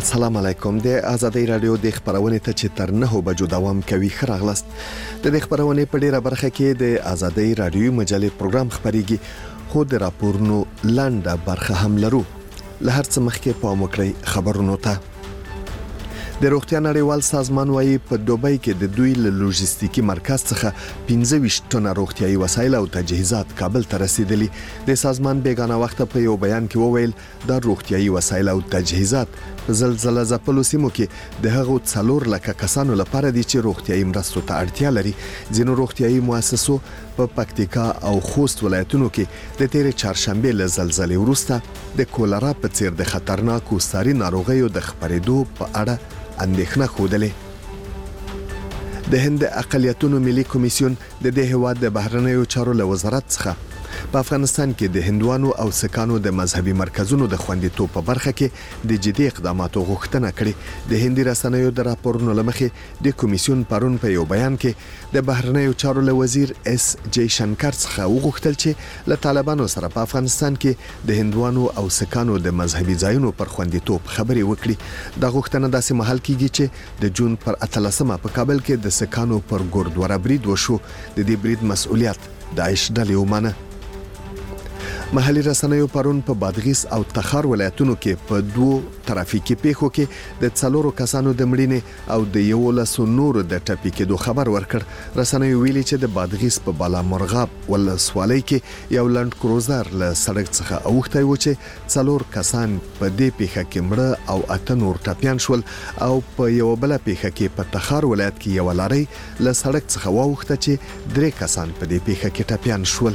السلام علیکم. د آزادۍ رادیو د خبرونې ته چې تر 9 بجو دوام کوي خراغلست. د خبرونې په ډیره برخه کې د آزادۍ رادیو مجلې پروګرام خبريږي، خو د راپورونو لاندې برخه هم لرو. له هر څه مخکې پام وکړئ خبرونو ته. د روغتیا نړیوال سازمان وايي په دوبۍ کې د دوی له لوجستیکي مرکز څخه 25 ټنه روغتیايي وسایل او تجهیزات کابل ته رسیدلي. د سازمان بیگانه وخت په یو بیان کې وویل دا روغتیايي وسایل او تجهیزات په زلزلہ ځپلو سیمو کې د هغو 4 لکه کسانو لپاره دي چې روغتیايي مرستو ته اړتیا لري. ځینو روغتیايي مؤسسو په پکتیکا او خوست ولایتونو کې د تیر چهارشنبه له زلزلې وروسته د کولرا په څیر د خطرناکو ساري ناروغیو د خپرېدو په اړه اندېښنه خوده. د هند اقلیتونو ملي کمیسیون د دې هیواد د بهرنیو چارو له وزارت څخه په افغانستان کې د هندوانو او سکانو د مذهبي مرکزونو د خوندیتوب په برخه کې د جدي اقداماتو غوښتنه کړې. د هندي رسنیو د راپورونو لمخې د کمیسیون پرون په یو بیان کې د بهرنیو چارو له وزیر اس جی شنکر څخه وغوښتل چې له طالبانو سره په افغانستان کې د هندوانو او سکانو د مذهبي ځایونو پر خوندیتوب خبرې وکړي. دا غوښتنه داسې مهال کېږي چې د جون پر 18 په کابل کې د سکانو پر ګوردوره برید وشو. د دې برید مسؤلیت داعش ډلې ومانه. محلي رسنیو پرون په بادغیس او تخار ولایتونو کې په 2 ترافیکي پیښو کې د 4 کسانو د مړینې او د 11 نورو د ټپي کېدو خبر ورکړ. رسنیو ویلي چې د بادغیس په بالا مرغاب ولسوالۍ کې یو لند کروزر له سړک څخه اوښتی و چې 4 کسان په دې پیښه کې مړه او 8 نور ټپيان شول، او په یو بل پیښه کې په تخار ولایت کې یو لارۍ له سړک څخه واوښته چې 3 کسان په دې پیښه کې ټپيان شول.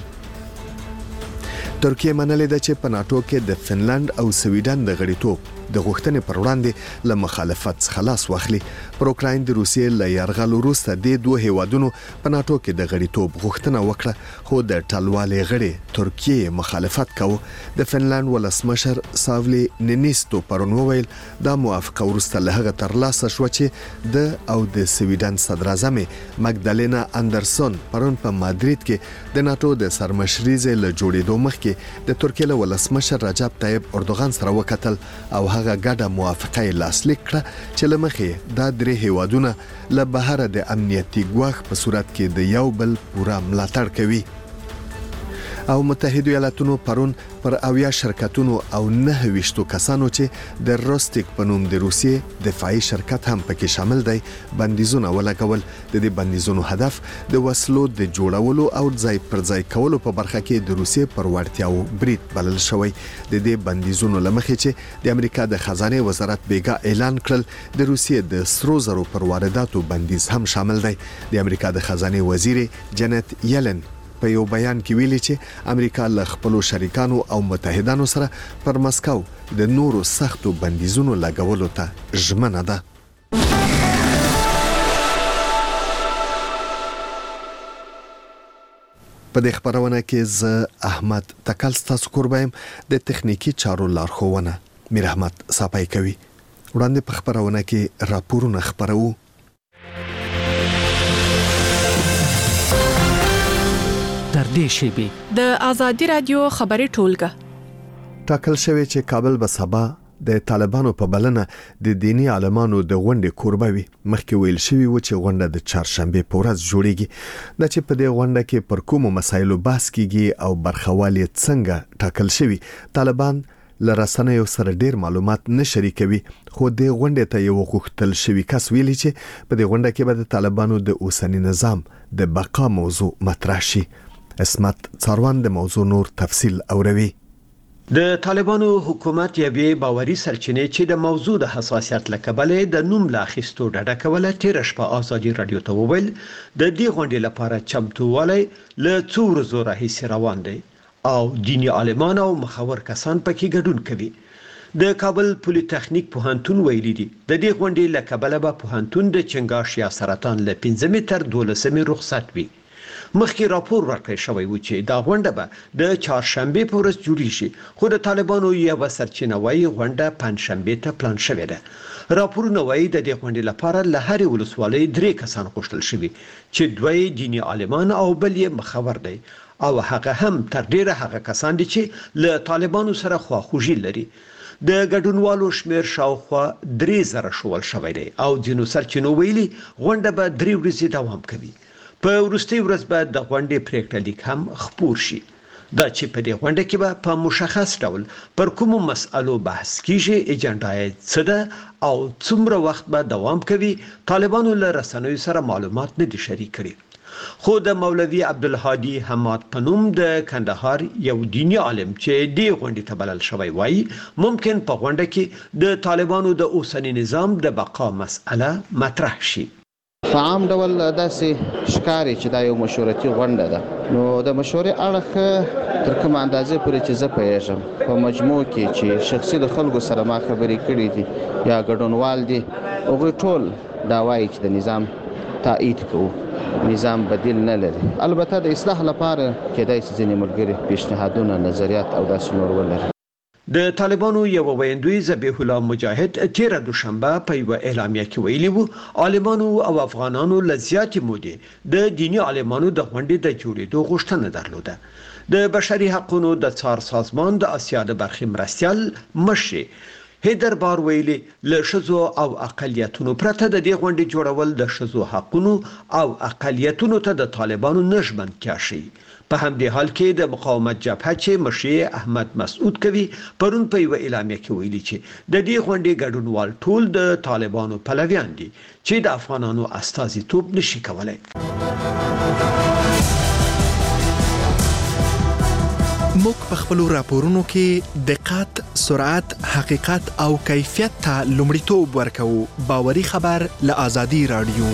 ترکیه منلې ده چې په ناتو کې د فنلند او سویډن د غړیتوب د غوښتنې پر وړاندې له مخالفت څخه لاس واخلي. پر اوکراین د روسیې له یرغل وروسته د 2 هیوادونو په ناتو کې د غړیتوب غوښتنه وکړه، خو د ټلوالې غړي ترکیه مخالفت کوي. د فنلند ولسمشر ساولی نینیستو پرون وویل دا موافقه وروسته له هغه ترلاسه شو چې د او د سویډن صدر اعظم مګدالینا اندرسون پرون په مادرید کې د ناتو د سرمشريزې له جوړېدو مخکې د ترکیه له ولسمشر رجب طیب اردوغان سره وکتل او هغه ګډه موافقه لاسلیک کړه چې لمخې دا 3 هیوادونه له بهر د امنیتي ګواښ په صورت کې د یو بل پوره ملاتړ کوي. او متحده ایالاتونو پرون پر 80 شرکتونو او 29 کسانو چې د روستیک په نوم د روسیې دفاعي شرکت هم پکې شامل دی بندیزونه ولګول. د دې بندیزونو هدف د وسلو د جوړولو او ځای پر ځای کولو په برخه کې د روسیې پر وړتیاو برید بلل شوی. د دې بندیزونو لمخې چې د امریکا د خزانه وزارت بیګا اعلان کړل د روسیې د سرو زرو پر وارداتو بندیز هم شامل دی. د امریکا د خزانه وزیر جنت یلن په یو بیان کې ویلي چې امریکا له خپل شریکانو او متحدانو سره پر مسکو د نورو سختو بندیزونو لګولو ته ژمنه ده. په دې خبرونه کې ز احمد تکل ستاسو قربایم د تخنیکی چارو لارښوونه میر احمد صاحب کوي. وړاندې په خبرونه کې راپورونه خبرو. تر دې شیبې د آزادۍ رادیو خبري ټولګه ټاکل شوی چې کابل به سبا د طالبانو په بلنه د دینی عالمانو د غونډې کوربه وي. مخکې ویل شوی و چې غونډه د چهارشنبه په ورځ جوړیږي. د چې په دې غونډه کې پر کومو مسایلو بحث کیږي او برخوالي څنګه ټاکل شوی. طالبان لرسنیو سره ډیر معلومات نه شریکوي، خو د غونډې ته یو غوښتل شوی کس ویلي چې په دې غونډه کې به د طالبانو د اوسنی نظام د بقا موضوع مطرح شي. اسمت څاروان د موضوع نور تفصیل اوروي. د طالبانو حکومت یوې باوري سرچینې چې د موضوع د حساسیت لکبله د نوم لا خستو ډډه کوله تیر شپه آزادي رادیو ته وویل د دې غونډې لپاره چمتووالی له څو ورځو راهیسې روان دی او دینی عالمان او مخور کسان پکې ګډون کوي. د کابل پولی تخنیک پوهنتون ویلي دي د دې غونډې لکبله به پوهنتون د چنګاښ یا سرطان له 15 تر 12 رخصت وي. مخکې راپور ورکړی شوی و چې دا غونډه به د چهارشنبه په ورځ جوړیږي، خو د طالبانو یو سرچینه وايي غونډه پنځشنبه ته پلان شوې ده. راپورونه وايي د دې غونډې لپاره له هرې ولسوالۍ 3 کسان غوښتل شوي چې 2 دینی عالمان او بل یې مخور دی او هغه هم تر ډیره هغه کسان دي چې له طالبانو سره خواخوږي لري. د ګډونوالو شمیر شاوخوا 3000 شول شوی دی او ځینو سرچینو ویلي غونډه به 3 ورځې دوام کوي. په وروستي ورځ به د غونډې پریکړه لیک هم خپور شي. دا چې په دې غونډه کې به په مشخص ډول پر کومو مسألو بحث کیږي، اجنډا یې څه ده او څومره وخت به دوام کوي، طالبانو له رسنیو سره معلومات نه دي شریک کړي. خو د مولوي عبدالهادي حماد پنوم د کندهار یو دینی عالم چې دې غونډې ته بلل شوی وایي ممکن په غونډه کې د طالبانو د اوسنی نظام د بقا مسأله مطرح شي. په عام ډول داسې ښکاري چې دا یو مشورتي غونډه ده، نو د مشورې اړخ تر کومه اندازې پورې چې زه پوهېږم په مجموع کې چې شخصي د خلکو سره ما خبرې کړې دي یا ګډونوال دي، هغوی ټول دا وایي چې د نظام تایید کوو، نظام بدیل نه لري. البته د اصلاح لپاره کېدای شي ځینې ملګري پیشنهادونه، نظریات او داسې نور ولري. د طالبانو یو ویندوی ذبیح الله مجاهد تیره دوشنبه په یو اعلامیه کې ویلي وو عالمانو او افغانانو لزیاتې مودې د دینی عالمانو د غونډې د جوړېدو غوښتنه درلوده. د بشري حقوقو د څار سازمان د اسیا د برخې مرستیال مشر هیدر بار ویلي له شذو او اقلیتونو پرته د دې غونډې جوړول د شذو حقوقو او اقلیتونو ته د طالبانو نشمن کیږي. په همدې حال کې د مقاومت جبهه چې مشر احمد مسعود کوي پرون په یو اعلامیه کې ویلي چې د دې غونډې ګډونوال ټول د طالبانو پلویان دي چې د افغانانو استازیتوب نشي کولای. موږ په خپل راپورونو کې دقت، سرعت، حقیقت او کیفیت ته لومړیتوب ورکوو. باوري خبر له آزادي رادیو.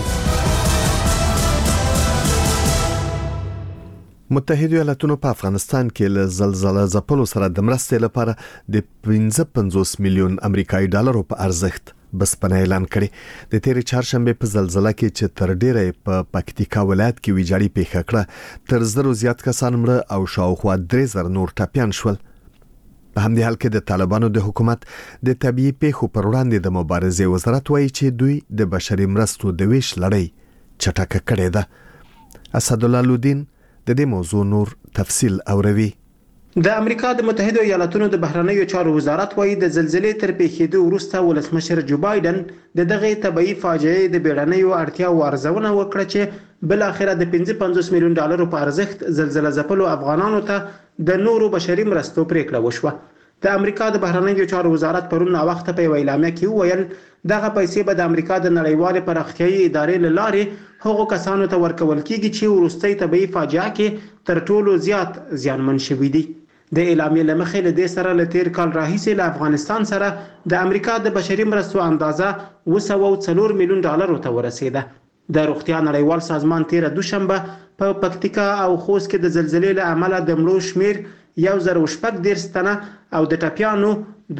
متحده ایالاتونو په افغانستان کې له زلزلې ځپلو سره د مرستې لپاره د 55 میلیون امریکایي ډالرو په ارزښت بسپنه اعلان کړي. د تیرې چهارشنبه په زلزلې کې چې تر ډیره په پکتیکا ولایت کې ویجاړی پیښه کړه، تر 100 زیات کسان مړه او شاوخوا 3000 نور ټپیان شول. په همدې حال کې د طالبانو د حکومت د طبيعي پیښو پر وړاندې د مبارزې وزارت وایي چې دوی د بشري مرستو د ویش لړۍ چټکه کړې ده. اسدالله لودین د دې موضوع نور تفصیل اوروي. د امریکا د متحده ایالاتونو د بهرنیو چارو وزارت وایي د زلزلې تر پیښېدو وروسته ولسمشر جو بایدن د دغه طبيعي فاجعې د بیړنیو اړتیاو ارزونه وکړه چې بل اخره د 55 میلیون ډالرو په ارزښت زلزلہ ځپلو افغانانو ته د نورو بشري مرستو پریکړه وشوه. د امریکا د بهرنیو چارو وزارت پرون وخت په یو اعلامیه کې وویل دغه پیسې به د امریکا د نړیوال پراختیايي ادارې له لارې هغو کسانو ته ورکول کیږي چې وروستي طبيعي فاجعه کې تر ټولو زیات زیانمن شوي دي. د اعلامیې لمخې له دې سره له تیر کال راهیسې له افغانستان سره د امریکا د بشري مرستو اندازه 204 میلیون ډالرو ته ورسیده. د روغتیا نړیوال سازمان تیر دوشنبه په پکتیکا او خوست کې د زلزلې له امله د مړو شمیر 1014 تنه او د ټپیانو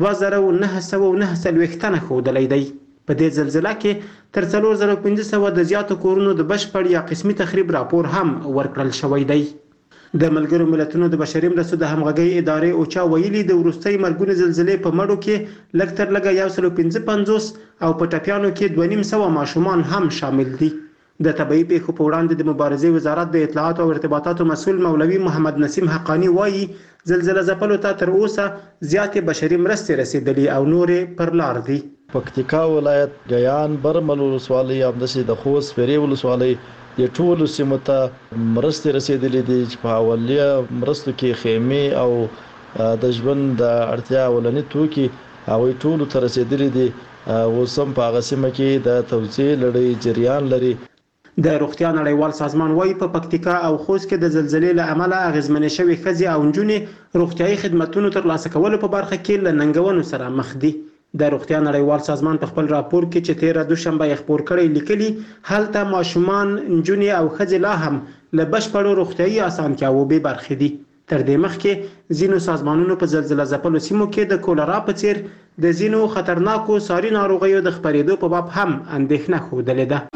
2909 تنه ښودلی دی. په دې زلزلہ کې تر 4500 د زیاتو کورونو د بشپړ یا قسمي تخریب راپور هم ورکړل شوی دی. د ملګرو ملتونو د بشري مرستو د همغږي ادارې اوچا ویلي د وروستي مرګونو زلزلې په مړو کې لږ تر لږه 155 او په ټپیانو کې 250 ماشومان هم شامل دي. د طبيعي پیښو په وړاندې د مبارزې وزارت د اطلاعات او ارتباطاتو مسؤل مولوي محمد نسیم حقانی وایي زلزلہ ځپلو ته تر اوسه زیاتې بشري مرستې رسیدلې او نورې پر لار دي. پکتیکا ولایت، ګیان، برمل ولسوالۍ او د خوست فری ولسوالۍ د ټولو سیمو ته مرستې رسیدلې دي چې په اولیه مرستو کې خیمې او د ژوند د اړتیا ولني توکي او ټولو ته رسیدلې دي. اوسم په هغه سیمه کې د توزیع لړۍ جریان لري. د روغتیا نړیوال سازمان وايي په پکتیکا او خوست کې د زلزلې له امله اغیزمنې شوې ښځې او نجونې روغتیايي خدماتونو ترلاسه کولو په برخه کې له ننګونو سره مخ دي. د روغتیا نړیوال سازمان په خپل راپور کې چې تیر دوشنبه یې خپور کړی لیکلي هلته ماشومان، نجونې او ښځې لا هم له بشپړو روغتیايي اسانتیاوو بې برخې دي. تر دې مخکې ځینو سازمانونو په زلزلہ ځپلو سیمو کې د کولرا په څیر د ځینو خطرناکو ساري ناروغیو د خپرېدو په باب هم اندېښنه ښودلې ده.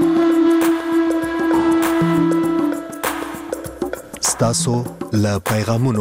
ستاسو له پیغامونو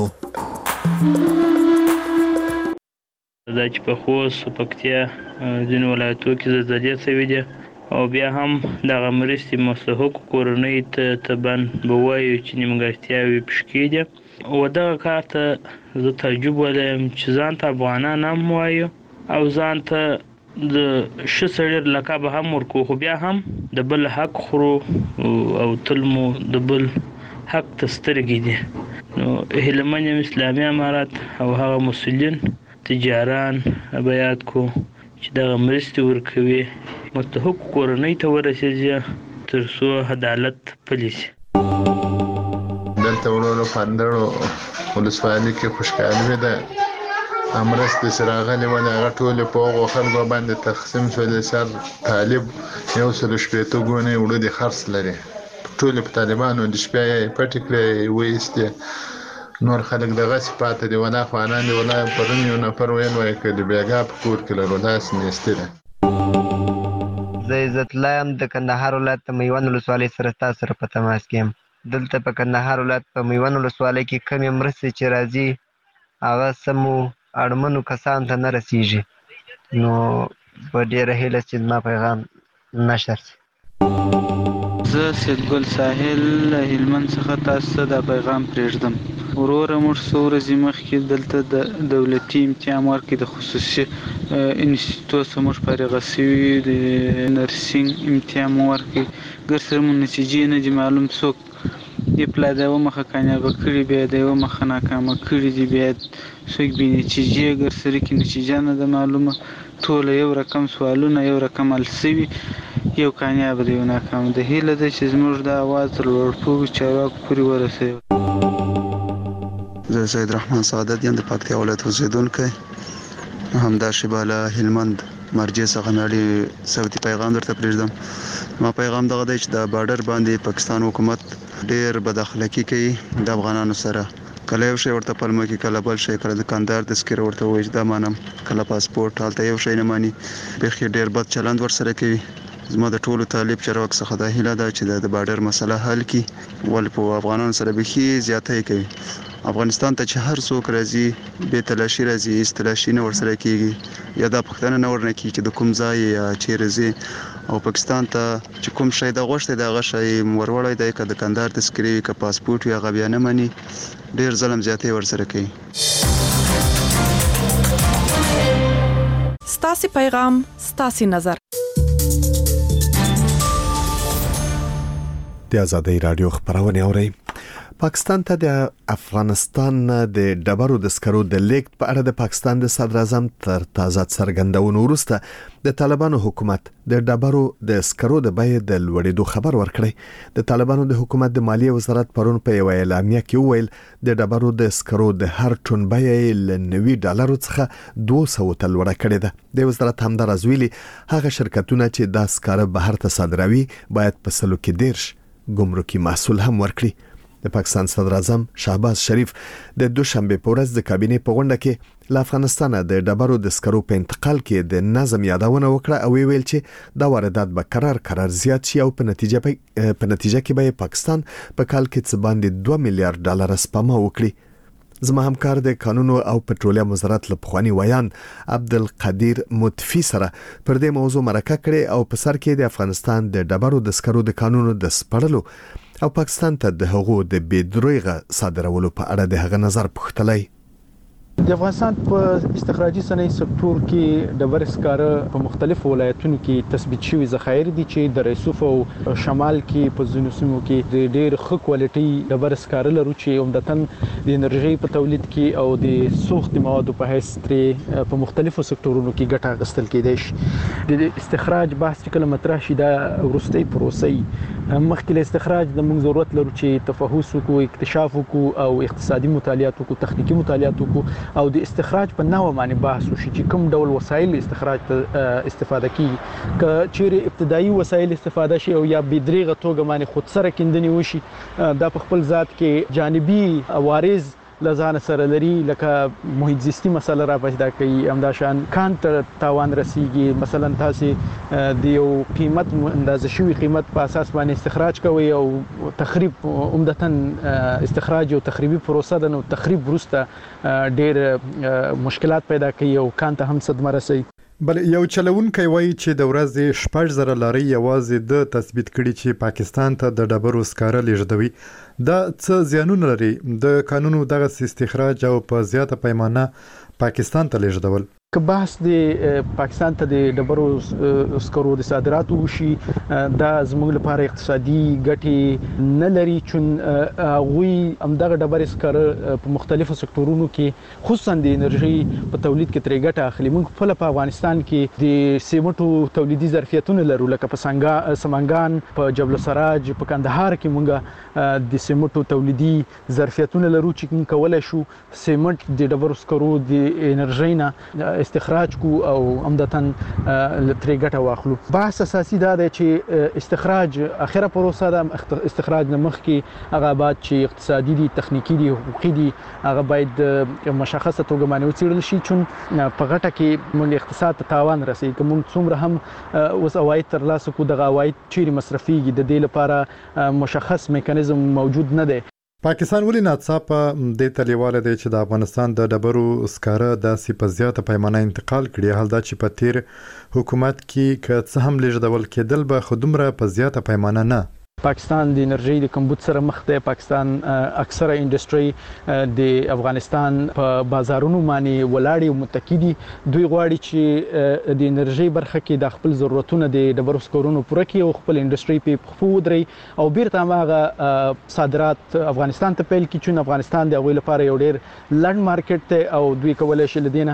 دا چې په خوست او پکتیا ځینو ولایتو کې زلزلې شوې دي او بیا هم دغه مرستې مستحقو کورنۍ ته طبعا به وایو چې نیمګړتیاوې پشکې دي او دغه کار ته زه تعجب ولیم چې ځان ته افغانان هم وایو او ځان ته د شسړ لقب هم ورکو، خو بیا هم د بل حق خورو او تلمو د بل حق تسترګي دي. نو هلمن اسلامي امارات او هغه مسؤلین تجاران بیات کو چې د مرستې ورکوي مستحق کورنۍ ته ورسېږي تر څو عدالت پلی شي. دلته ورونو پاندړو ولسوالۍ کې خوشحالي ده امرست سراغلي ونه غټول په هغه خلکو باندې تقسیم شول. سر طالب یو سل شپېته ګونې وړي خرڅ لري ټول په طالبانو د شپې پټ کړې وېسته. نور خلک دغه صفات دي ولا خوانان دي ولا پرنیو نه پر وین وای کړي بیګا په کور کې له داس نيستره. زه عزت لایم د کندهار ولایت میوان ولسوالۍ سره تاسو سره په تماس کې یم. دلته په کندهار ولایت په میوان ولسوالۍ کې کمې مرستې چې راځي هغه سمو اړمنو کسان ته نه رسیږي. نو په ډېره هیله چې ما پیغام نشر شي. زه سیدګل ساحل هلمند څخه تاسو ته دا پیغام پرېږدم. وروره موږ څو ورځې مخکې دلته د دولتي امتحان ورکړې د خصوصي انسټیټوټ څخه موږ فارغه شوي د نرسنګ امتحان مو ورکړې. ګر سره مو نتیجې نه دي معلوم څوک اپلا د یوه مخه کامیابه کړي بیا د یوه مخه ناکامه کړي دي بیا څوک بې نتیجې ګر سره کې نتیجه نه ده معلومه. ټوله یو رقم سوالونه یو رقم حل شوي یو کامیاب دی یو ناکام دی. هیله ده چې زموږ د اواز تر لوړپوړو چارواکو پورې ورسوي. زه سید رحمان سعادت یم د پکتیا ولایت اوسیدونکی همداشبه له هلمند مرجع څخه مې صوتي پیغام درته پرېږدم. ما پیغام دغه دی چې د بارډر باندې پاکستان حکومت ډېر بد اخلاقي کوي د افغانانو سره. کله یو شی ورته پلمه کې کله بل شی کله دکاندار تذکره ورته وایي دا مانم کله پاسپورت هلته یو شی نه مانی بیخي ډېر بد چلند ورسره کوي. زما د ټولو طالب چارواک څخه دا هیله ده چې د بارډر مسله حل کړي ولې په افغانانو سره بیخي زیاتی کوي. افغانستان ته چې هر څوک راځي بې تلاشي راځي استلاشي نه ورسره کیږي یا دا پښتنه نه ورنه کیږي چې د کوم ځای یا چیرې ځي او پاکستان ته چې کوم شی د غوښته د هغه شی وروړی دی که دکاندار تذکرې که پاسپورت وي هغه بیا نه مني ډېر ظلم زیاتی ورسره کوي. ستاسو پیغام ستاسو نظر. د آزادۍ رادیو خبرونه اوري. پاکستان ته د افغانستان د ډبرو د سکرو د لیک په اړه د پاکستان د صدر اعظم تر تازه څرګندونو وروسته د طالبانو حکومت د ډبرو د سکرو د بیې د لوړېدو خبر ورکړی. د طالبانو د حکومت د مالیې وزارت پرون په یو اعلامیه کې وویل د ډبرو د سکرو د هر ټن بیه ل $90 څخه 200 ته لوړه کړې ده. د وزارت همدارز ویلي هغه شرکتونه چې دا سکاره بهر ته صادروي باید په سلو کې 10 ګمرکي محصول هم ورکړي. د پاکستان صدر اعظم شهباز شریف د دوشنبه په ورځ د کابینې په غونډه کې له افغانستان د ډبرو د سکرو په انتقال کې د نظم یادونه وکړه او ویل چې دا واردات به قرار زیات شي او په نتیجه کې به پاکستان په کال کې څه باندې $2 میلیارډ سپما وکړي. زما همکار د قانون او پټرولیم وزارت لپخوانی ویان عبدالقدیر متفی سره پر دې موضوع مرکه کړي او په سر کې د افغانستان د ډبرو د سکرو د قانون د سپړلو او پاکستان ته د هغو د بيدروغه صادرولو په اړه د هغه نظر پوښتلی. د افغانستان په استخراجي صنایع سکتور کې ډبر سکاره په مختلفو ولایتونو کې تثبیت شوی ذخایر دي چې د رسوف او شمال کې په ځینو سیمو کې د ډېر ښه کوالټي ډبر سکاره لرو چې عمدتاً د انرژي په تولید کې او د سوخت موادو په حیث په مختلفو سکتورونو کې ګټه اخیستل کېدای شي. د استخراج بحث چې کله مطرح شي دا وروستۍ پروسه مخکې له استخراج د موږ ضرورت لرو چې تفحص وکړو اکتشاف وکړو او اقتصادي مطالعات وکړو تخنیکی مطالعات وکړو او د استخراج په نوو باندې بحث وشي چې کوم ډول وسایل استخراج ته استفاده کیږي که چیرې ابتدایي وسایل استفاده شي او یا بيدریغه توګه باندې خود سره کیندنی وشي دا په خپل ذات کې جانبي عوارض لزان سره لري لکه محیط زیستی مسله را پیدا کوي همداشان کانت تاوان رسیږي مثلا تاسو د یو قیمت اندازه شوی قیمت په اساس باندې استخراج کوي او تخریب عمدتاً استخراج او تخریبي پروسه ده نو تخریب وروسته ډېر مشکلات پیدا کوي او کانت هم صدمه رسي. بل یو چلونکی وایي چې د ورځې 6,000 لارۍ یوازې د تثبیت کړي چې پاکستان ته د ډبرو سکاره لیږدوي دا څه زیانونه لري د قانونو دغه استخراج او په زیاته پیمانه پاکستان ته لیږدول؟ که بحث د پاکستان ته د ډبرو سکرو د صادراتو وشي دا زموږ لپاره اقتصادي ګټې نه لري چې هغوی همدغه ډبرې سکاره په مختلفو سکتورونو کې خصوصا د انرژي په تولید کې ترې ګټه اخلي. موږ خپل په افغانستان کې د سیمټو تولیدي ظرفیتونه لرو، لکه په سمنګان، په جبل السراج، په کندهار کې موږ د سیمټو تولیدي ظرفیتونه لرو چې موږ کولای شو سیمټ د ډبرو سکرو د انرژي نه استخراج کو او عمدتاً ترې ګټه واخلو. بحث اساسي دا دی چې استخراج اخره پروسه ده، استخراج نه مخکې هغه بعد چې اقتصادي دي، تخنیکی دي، حقوقي دي، هغه باید مشخصه توګه باندې وڅېړل شي چې په غټه کې موږ اقتصاد ته تاوان رسوي. که موږ څومره هم اوس عواید ترلاسه کړو دغه عواید چیرې مصرفیږي د دې لپاره مشخص میکانیزم موجود نه دی. پاکستان ولې ناڅاپه دې ته لیواله دی چې د افغانستان د ډبرو سکاره داسې په زیاته پیمانه انتقال کړي، حال دا چې په تیر حکومت کې که څه هم لیږدول کېدل به خو دومره په زیاته پیمانه نه. پاکستان د انرژي د کمبود سره مخ دی. پاکستان اکثره انډستری د افغانستان په بازارونو باندې ولاړې او متکی دي. دوی غواړي چې د انرژي برخه کې د خپل ضرورتونه د ډبرو سکرونو پوره کړي او خپل انډستری په خپل ودري او بیرته هغه صادرات افغانستان ته پیل کړي چې افغانستان د هغوی لپاره یو ډېر لنډ مارکیټ دی او دوی کولی شي له دې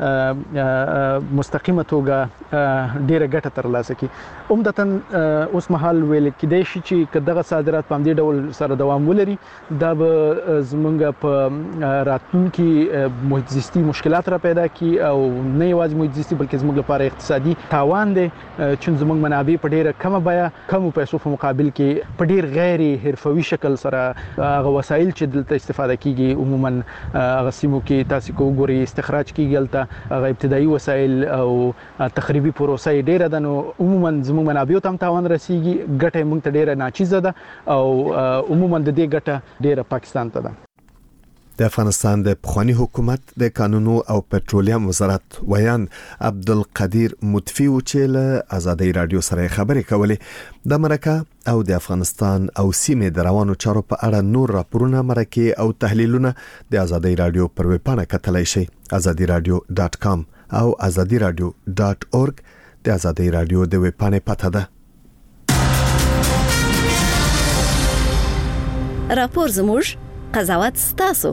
نه مستقیمه توګه ډېره ګټه ترلاسه کړي. عمدتاً اوس مهال ویل کېدای شي چې که دغه صادرات په همدې ډول سره دوام ولري دا به زموږ په راتلونکي محیط زیستي مشکلات را پیدا کړي او نه یوازې محیط زیستي بلکې زموږ لپاره اقتصادي تاوان دی چې زموږ منابع په ډېره کمه بیه، کمو پیسو په مقابل کې په ډېر غیر حرفوي شکل سره هغه وسایل چې دلته استفاده کیږي عموما هغه سیمو کې تاسو کو ګوري استخراج کیږي دلته هغه ابتدایي وسایل او تخریبي پروسه یې ډېره ده، نو عموما زموږ منابع ته هم تاوان رسیږي، ګټه موږ ته ډېره ناچیزه ده او عموما د دې ګټه ډېره پاکستان ته ده. د افغانستان د پخوانی حکومت د قانونو او پټرولیم وزارت ویان عبدالقدیر مطفی چې له آزادۍ رادیو سره خبرې کولې د مرکه او د افغانستان او سیمې د روانو چارو په اړه نور راپورونه، مرکه او تحلیلونه د آزادۍ رادیو پر ویب پاڼه کتلای شئ azadiradio.com او azadiradio.org د آزادۍ رادیو د ویب پاڼې پته ده. راپور زموږ، قضاوت ستاسو.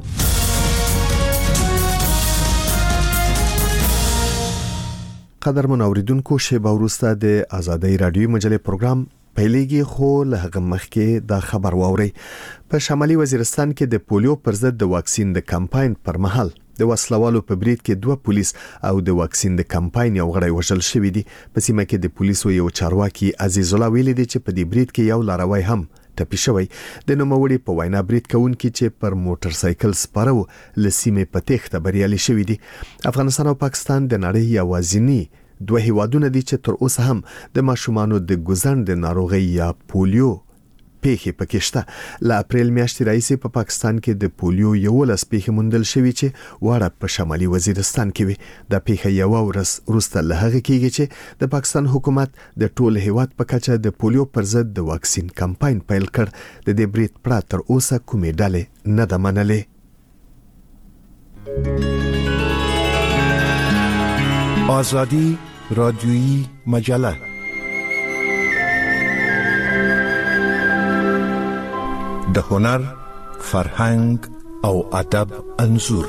قدرمن اوریدونکو، شیبه وروسته د آزادۍ رادیو مجلې پروګرام پیلېږي، خو له هغه مخکې دا خبر واورئ. په شمالي وزیرستان کې د پولیو پر ضد د واکسین د کمپاین پر مهال د وسلوالو په بریټ کې 2 پولیس او د واکسین د کمپاین یو غړی وژل شوی دی. په سیمه کې د پولیسو یو چارواکي عزیز الله ویلي دی چې په دې بریټ کې یو لاروی هم ټپي شوی. د نوموړي په وینا بریټ کوونکي چې پر موټر سایکل سپارو لسیمه په تخته بریالي شوی دی. افغانستان او پاکستان د نړۍ یوازینی 2 هیوادونه دي چې تر اوسه هم د ماشومانو د ګوزن د ناروغي یا پولیو پیښې پکې شته. له اپریل میاشتې راهیسې په پاکستان کې د پولیو 11 پیښې موندل شوې چې واړه په شمالي وزیرستان کې وي. د پیښې یو ورځ وروسته له هغه کېږي چې د پاکستان حکومت د ټول هیواد په کچه د پولیو پر ضد د واکسین کمپاین پیل کړ. د دې بریټ پرته تر اوسه کومې ډلې نه ده منلې. آزادی رادیویی مجله د هنر، فرهنګ او ادب انځور.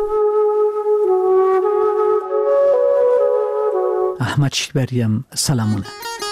احمد شیبریم، سلامونه.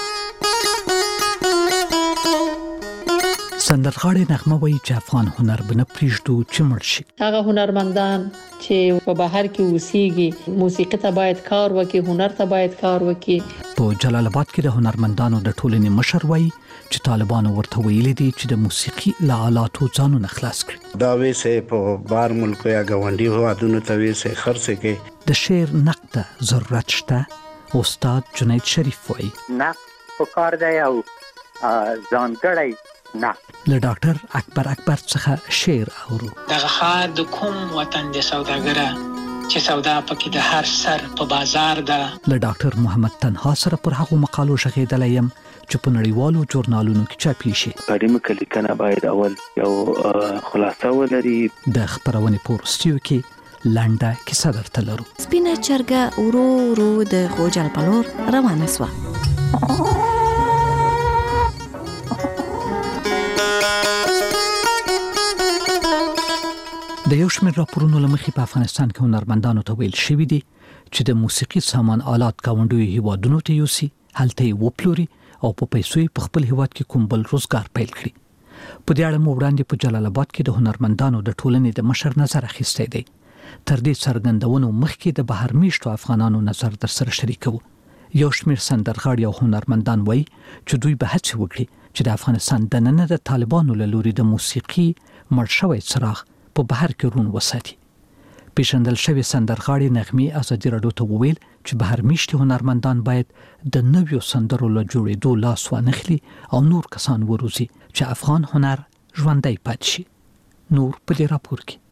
سندرغاړي نغمه وایي چې افغان هنر بنه پریږدو چې مړ شي. هغه هنرمندان چې په بهر کې اوسېږي موسیقي ته باید کار وکړي، هنر ته باید کار وکړي. په جلال آباد کې د هنرمندانو د ټولنې مشر وایي چې طالبانو ورته ویلي دي چې د موسیقي له آلاتو ځانونه خلاص کړي. دا ویسه په بار ملک یا ګاونډي هوادونو ته ویسه خرڅ کې. د شعر نقد ضرورت شته. استاد جنید شریف وایي نقد په کار دی او ځانګړی نه. له ډاکټر اکبر څخه شعر اورو. دغه ښار د کوم وطن د سوداګره چې سودا پکې د هر سر په بازار ده. له ډاکټر محمد تنها سره پر هغه مقالو شغېدلی یم چې په نړیوالو ژورنالونو کې چاپی شي. اکاډمیک لیکنه باید اول یو خلاصه ولري. د خبرونې پورستیو کې لنډه کیسه درته لرو. سپینه چرګه ورو ورو د خوجل پلور روانه شوه. د یو شمېر راپورونو لمخې په افغانستان کې هنرمندانو ته ویل شوی دی چې د موسیقي سامان آلات گاونډیو هیوادونو ته یوسي، هلته یې وپلوري او په پیسو په خپل هیواد کې کوم بل روزګار پیل کړي. په دې اړه مو وړاندې په جلال آباد کې د هنرمندانو د ټولنې د مشر نظر اخیستی دی. تر دې څرګندونو مخکې د بهر میشتو افغانانو نظر در سره شریکو. یو شمېر سندرغاړي او هنرمندان وایي چې دوی به هڅه وکړي چې د افغانستان دننه د طالبانو له لوري د موسیقي مړ شوی څراغ په بهر کې رون وساتي. پیشندل شوی سندرغاړي نغمي ازادي راډیو ته وویل چې بهر میشتي هنرمندان باید د نویو سندرو له جوړېدو لاس وانخلي او نور کسان وروزي چې افغان هنر ژوندی پاتې شي. نور په دې راپور کې.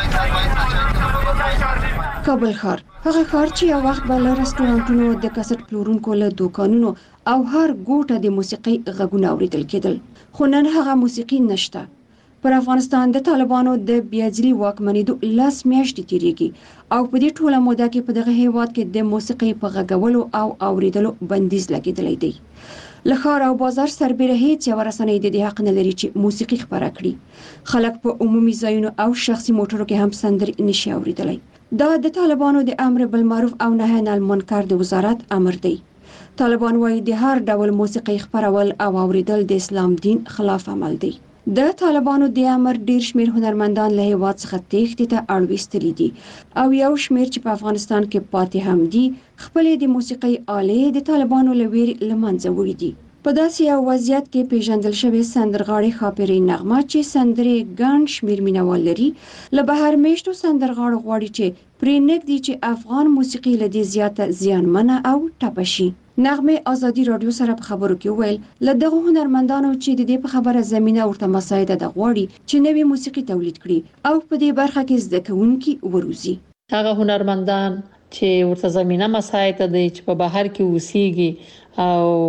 کابل ښار هغه ښار چې یو وخت به له رستورانتونو، د کسټ پلورونکو له دوکانونو او هر ګوټه د موسیقي غږونه اورېدل کېدل، خو نن هغه موسیقي نشته. پر افغانستان د طالبانو د بیاجلي واکمنېدو 10 میاشتې تیریږي او په دې ټوله موده کې په دغه هیواد کې د موسیقي په غږولو او اوریدلو بندیز لګیدلی دی. له ښار او بازار سربېره هیڅ یوه رسنۍ د دې حق نه لري چې موسیقي خپره کړي. خلک په عمومي ځایونو او شخصي موټرو کې هم سندرې نشي اوریدلی. دا د طالبانو د امر بالمعروف او نهی عن المنکر د وزارت امر دی. طالبان وايي د هر ډول موسیقي خپرول او اوریدل د اسلام دین خلاف عمل دی. د طالبانو د امر ډیر شمیر هنرمندان له هیواد څخه تېښتې ته اړ ویستلي دي او یو شمیر چې په افغانستان کې پاتې هم دي خپلې د موسیقي آلې د طالبانو له ویرې له منځه وړي دي. په داسې یو وضعیت کې پیژندل شوی سندرغاړي ښاپیرۍ نغمه چې سندرې ګڼ شمیر مینوال لري، له بهر میشتو سندرغاړو غواړي چې پرې نږدي چې افغان موسیقي له دې زیاته زیانمنه او ټپه شي. نغمه ازادي راډیو سره په خبرو کې ویل له دغه هنرمندانو چې د دې په خبره زمينه ورته مساعده د غواړي چې نوې موسیقي تولید کړي او په دې برخه کې زده کوونکي وروزي. هغه هنرمندان چې ورته زمينه مساعده دي چې په بهر کې اوسيږي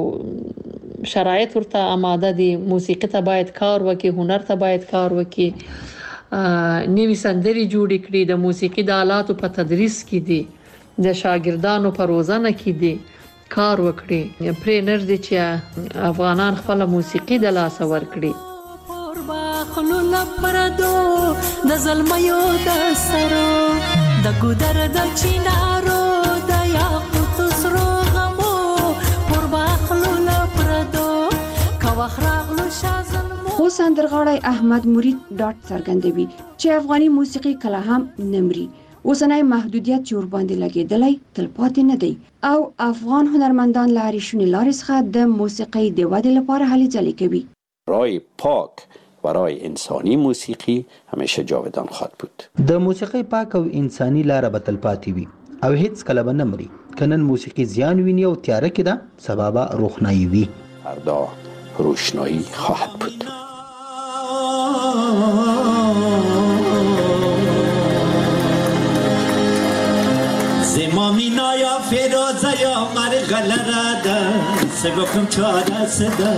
او شرایط ورته آماده دي، موسیقي ته باید کار وکړي، هنر ته باید کار وکړي، نوې سندرې جوړې کړي، د موسیقي د آلاتو په تدریس کې دي، د شاګردانو په روزنه کې دي کار وکړي. پرې نږدې چې افغانان خپل موسیقي د لاس ورکړي. خلو لپردو د زلمیو د سرو د ګودر د چینارو د یاقوت سرو غمو قربا خلو لپردو کوخراغلو شازلمو. خو سندرغاړی احمد مرید ډاټ څرګندوي چې افغاني موسیقي کله هم نمري. اوسنۍ محدودیت چې ورباندې لګېدلی تل پاتې نه دی او افغان هنرمندان له هرې شونې لارې څخه د موسیقۍ د ودې لپاره هلې ځلې کوي. رای پاک برای انسانی موسیقی همیشه جاودان خواهد بود. د موسیقۍ پاک او انساني لاره به تل پاتې وي او هیڅ کله به نه مري. که نن موسیقي زیان ویني او تیاره کې ده، سبا به روښنایي وي. فردا روشنایی خواهد بود. زمامینا یا فیروزه یا مرغلره ده سبکم چاره سده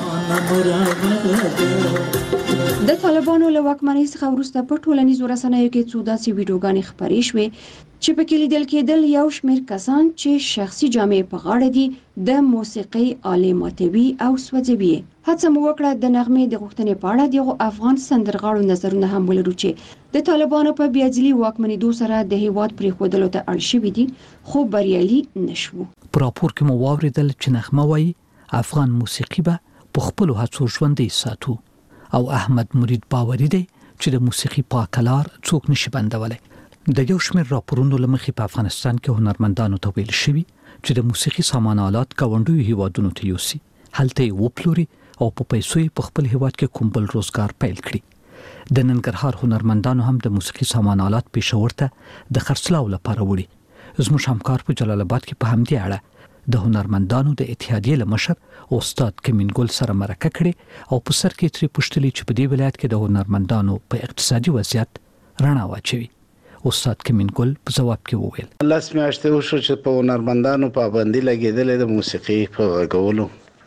د طالبانو له واکمنۍ څخه وروسته په ټولنیزو رسنیو کې څو داسې ویډیوګانې خپرې شوې چې پکې لیدل کېدل یو شمېر کسان چې شخصي جامې په غاړه دي د موسیقۍ آلې ماتوي او سوځوي. هڅه مو وکړه د نغمې د غوښتنې په اړه دغه افغان سندرغاړو نظرونه هم ولرو چې د طالبانو په بیاجلي واکمنېدو سره د هیواد پرېښودلو ته اړ شوي دي، خو بریالي نشو. په راپور کې مو واورېدل چې نغمه وایي افغان موسیقي به په خپلو هڅو ژوندی ساتو او احمد مرید باوري دی چې د موسیقي پاکلار څوک نشي بندولی. د یو شمېر راپورونو له مخې په افغانستان کې هنرمندانو ته ویل شوي چې د موسیقي سامان آلات ګاونډیو هیوادونو ته یوسي، هلته یې وپلوري او په پیسو یې په خپل هیواد کې کوم بل روزګار پیل کړي. د ننګرهار هنرمندانو هم د موسیقي سامان آلات پېښور ته د خرڅلاو لپاره وړي. زموږ همکار په جلال آباد کې په همدې اړه د هنرمندانو د اتحادیې له مشر استاد کمین ګل سره مرکه کړې او په سر کې ترې پوښتلي چې په دې ولایت کې د هنرمندانو په اقتصادي وضعیت رڼا واچوي. استاد کمین ګل په جواب کې وویل 10 میاشتې وشو چې په هنرمندانو پابندي لګېدلې د موسیقي په غږولو.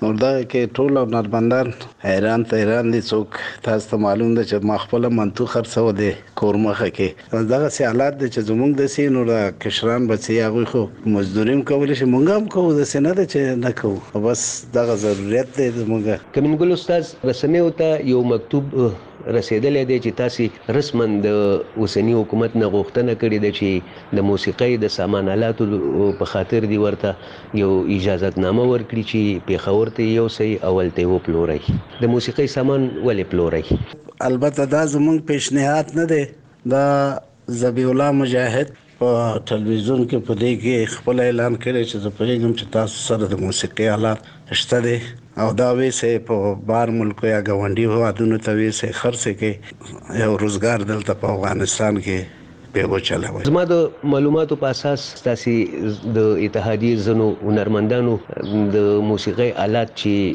نو دا کې ټول هنرمندان حیران دي. څوک تاسو ته معلوم ده چې ما خپل منطق خرڅو دي کورمخه کې دغه سي حالات دي چې زمونږ د سینو را کشران بچي هغه خو مزدوریم کول شي مونږ هم کوو د سینه ده چې نه کوو بس دغه ضرورت دی زمونږ. کمنګل استاد رسمي وته یو مکتوب رسیدلې دی چې تاسو رسمن د اوسنی حکومت نه غوښتنه کړې ده چې د موسیقۍ د سامان آلاتو په خاطر دی ورته یو اجازهتنامه ورکړي چې پیښور ته یو سي اول ته وپلوري د موسیقۍ سامان ولې پلوري. البته دا زمونږ پیشنهاد نه دی. دا ذبیح الله مجاهد په ټلویزیون کې په دې کې خپل اعلان کړی چې زه پوهیږم چې تاسو سره د موسیقۍ آلات شته دي او دا ویسه په بار ملک یا ګاونډي هوادونو ته ویسه خرڅ کې یو روزګار دلته په افغانستان کې به وچلوي. زما د معلوماتو په اساس تاسو د اتحادیې زنو هنرمندانو د موسیقۍ آلات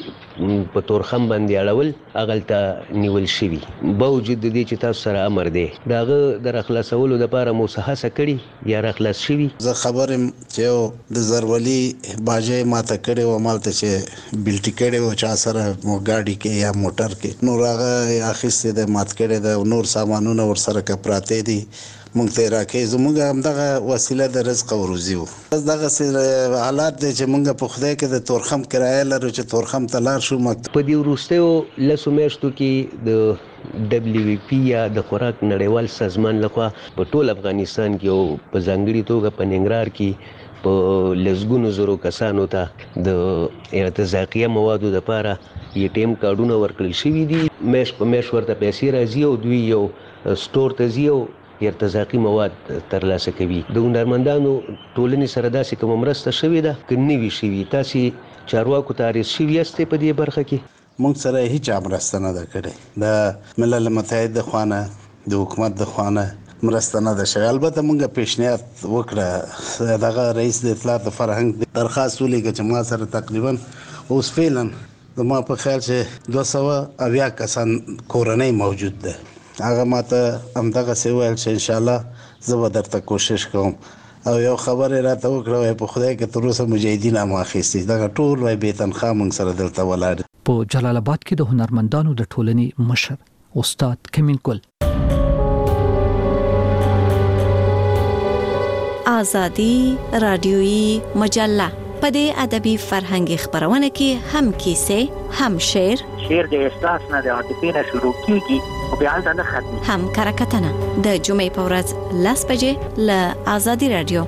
چې په تورخم باندې اړول اغلته نیول شوی باوجود د دې چې تاسو سره امر دی داغه د اخلاصولو لپاره موسهاسه کړي یا اخلاص شوی. زه خبرم چې د زرولي باجې ماته کړي او مالته چې بلټی کړي او چا سره مو ګاډي کې یا موټر کې نور هغه اخیسته د مات کړي د نور سامانونه ور سره کپراته دي مونږ ته راکې زموږ هم دغه وسیله د رزق او روزي وو. دغه حالات دي چې مونږ په خدای کې د تورخم کرایه لرو چې تورخم ته لاړ شو. په دې وروستیو لسو میاشتو کې د دبليو پی یا د خوراک نړیوال سازمان لخوا په ټول افغانستان کې او په ځانګړي توګه په ننګرهار کې په لزګونو زرو کسانو ته د ارتزاقیه موادو لپاره یټیم کارډونه ورکړل شوي دي. مېش په مېش ورته پیسې راځي او دوی یو سٹور ته ځي او ارتزاقي مواد ترلاسه کوي. د هنرمندانو ټولنې سره داسې کوم مرسته شوې ده که نه وي شوې؟ تاسو چارواکو ته عریض شوي یاستئ په دې برخه کې؟ مونږ سره هیڅ مرسته نه ده کړې. د ملل متحد د خوانه د حکومت د خوانه مرسته نه ده شوې. البته مونږ پیشنهاد وکړه دغه رئیس د اطلاعات فرهنګ درخواست ولیکه چې ما سره تقریبا اوس فعلا زما په خیال چې 280 کسان کورنۍ موجود ده. هغه ماته همدغه څه ویل چې ان شاء الله زه به درته کوشش کوم او یو خبره راته وکړه په خدای کې تر اوسه مجاهدین هم اخیستي دغه ټول وای به تنخواه موږ سره دلته ولاړ. په جلال آباد کې د هنرمندانو د ټولنې مشر استاد کمینګل آزادی رادیویی مجله په دې ادبي فرهنګي خبرونه کې هم کیسه هم شعر د احساس نه د عاطفې نه شروع کیږي او بیا نه ختمي هم کرکټنه د جمعې په ورځ لاس بجې ل آزادی رادیو.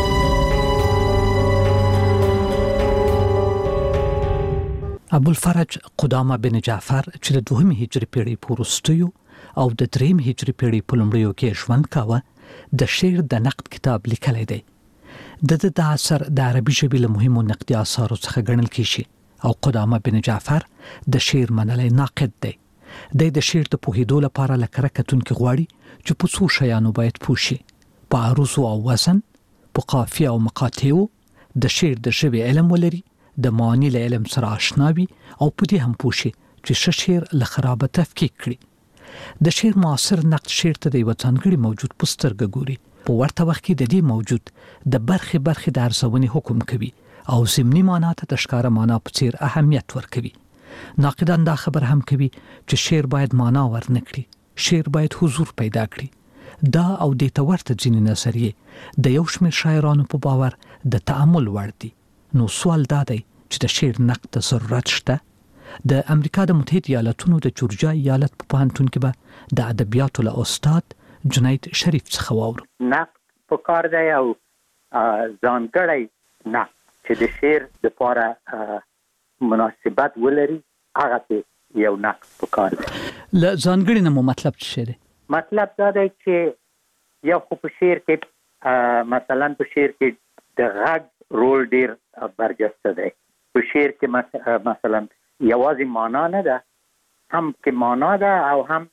ابوالفرج قدامه بن جعفر چې د 2 هجري پیړۍ په وروستیو او د 3 هجري پیړۍ په لومړیو کې ژوند کاوه د شعر د نقد کتاب لیکلی دی. د اثر د عربي ژبې له مهمو نقدي اثارو څخه ګڼل کیږي او قدامه بن جعفر د شعر منلی ناقد دی. د شعر د پوهېدو لپاره لکه کتونکي غواړي چې په څو شیانو باید پوه شي: په عروض او وزن، په قافیه او مقاطعو، د شعر د ژبې علم ولري، د معنی له علم سره آشنا وي او په دې هم پوه شي چې ښه شعر له خرابه تفکیک کړي. د شعر معاصر نقد شعر ته د یوه ځانګړي موجود په سترګه ګوري. په ورته وخت کې د دې موجود د برخې د ارزونې حکم کوي او ضمني معنا ته د ښکاره معنا په څیر اهمیت ورکوي. ناقدان دا خبر هم کوي چې شعر باید معنا ورنکړي، شعر باید حضور پیدا کړي. دا او د تورته ځینې نظریې د یو شمېر شاعرانو په باور د تأمل وړ دي. نو سوال دا دی چې د شعر نقد ته ضرورت شته؟ د امریکا د متحد ایالاتونو د جورجیا ایالت په پوهنتون کې به د ادبیاتو له استاد جنید شریف څخه واورو. نقد په کار دی او ځانګړی نقد چې د شعر لپاره مناسبت ولري هغه ته یو نقد په کار دی. له ځانګړي نه مطلب څه دی؟ مطلب دا دی چې یو خو په شعر کې مثلا په شعر کې د غږ رول ډیر برجسته دی. په شعر کې مثلا یوازې معنا نه ده، هم کې معنا ده او هم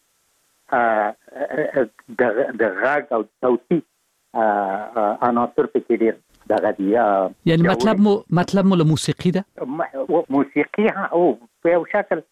د غږ او صوتي عناصر په کې ډیر دغه دي. یعنی مطلب مو له موسیقي ده؟ موسیقي او په یو شکل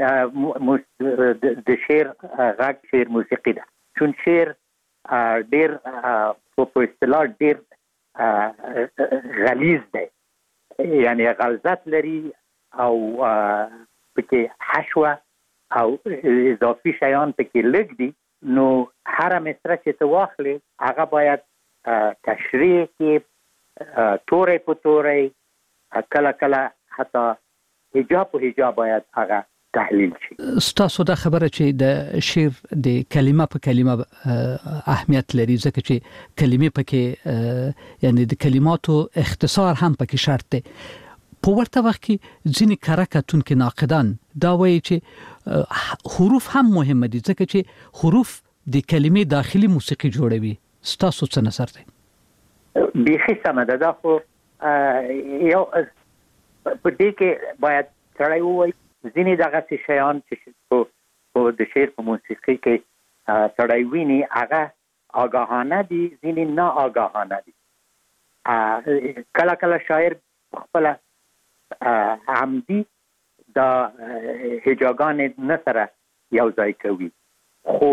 د شعر غږ شعر موسیقي ده، چون شعر ډیر په اصطلاح ډیر غلیظ دی، یعنی غلظت لري او پکې حشوه او اضافي شیان پکې لږ دي، نو هر مصره چې ته واخلې هغه باید تشریح کې تورې په تورې، کله کله حتی حجاب په حجاب باید هغه تحلیل شي. ستاسو دا خبره چې د شعر د کلمه په کلمه اهمیت لري، ځکه چې کلمې پکې یعنی د کلماتو اختصار هم پکې شرط دی. په ورته وخت کې ځینې کره کتونکي ناقدان دا وایي چې حروف هم مهمه دي، ځکه چې حروف د کلمې داخلي موسیقي جوړوي. ستاسو څه نظر دی؟ بیخي سمه ده. دا خو یو په دې کې باید سړی ووایي ځینې دغه شیان چې په د شعر په موسیقي کې سړی ویني هغه آگاهانه دي، ځینې نه آگاهانه دي. کله کله شاعر خپل عمدي دا هجاګان نه سره یو ځای کوي، خو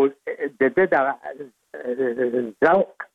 د ذوق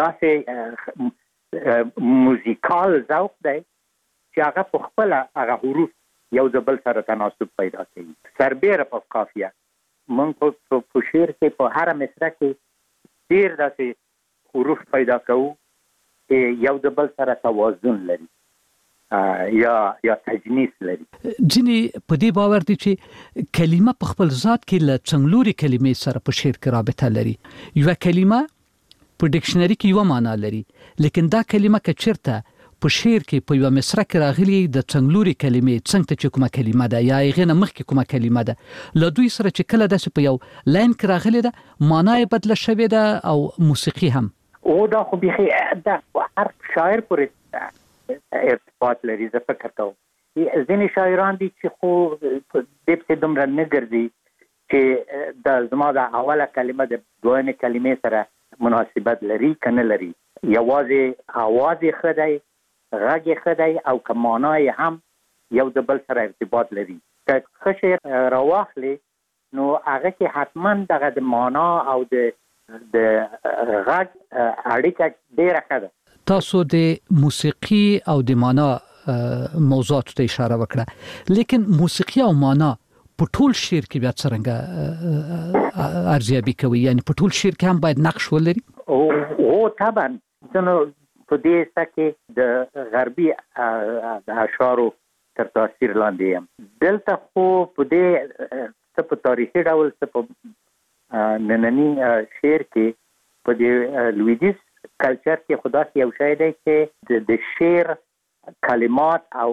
داسې موزیکال ذوق دی چې هغه په خپل هغه حروف یو ځبل سره تناسب پیدا کوي. سربیره په قافیه موږ په شعر کې په هر مصره کې ډیر داسې حروف پیدا کوو چې یو ځبل سره توازن لري یا تجنیس لري. ځینې په دې باور دي چې کلمه په خپل ذات کې له څنګلوري کلمې سره په شعر کې رابطه لري. یو کلمه په ډکشنری کې یو معنا لري، لیکن دا کلمه که چیرته په شعر کې په یو مصره کې راغلي د څنګلوري کلمې څنګه چې کومه کلمه ده یا هغه نه مخکې کومه کلمه ده له دوی سره چې کله داسې په یو لاین کې راغلي ده معنی یې بدله شوې ده او موسیقي هم. او دا خو بيخي دا هر شاعر پورې ارتباط لري. زه فکر کوم ځینې شاعران دي چې خو دې په دومره نه ګرځي چې د زما د اوله کلمه د دویمې کلمې سره مناسبت لري کنه لري. یوازې आवाज یې ښه دی، غږ یې ښه دی، او که معنا یې هم یو د بل سره ارتباط لري. که ښه شعر راواخلې نو هغه کې حتما دغه د معنا او د غږ اړیکه ډېره ښه ده. تاسو د موسیقي او د معنا موضوعاتو ته اشاره وکړه، لیکن موسیقي او معنا په ټول شعر کې بیا څرنګه ارزیابي کوي؟ یعنی په ټول شعر کې هم باید نقش ولري؟ او طبعا په دې سکه د غربي اشعارو تر تاثیر لاندې یم. دلته خو په دې څه په تاریخي ډول څه په ننني شعر کې په دې لویدیز کلچر کې خدا سي یو شی دی چې د شعر کلمات او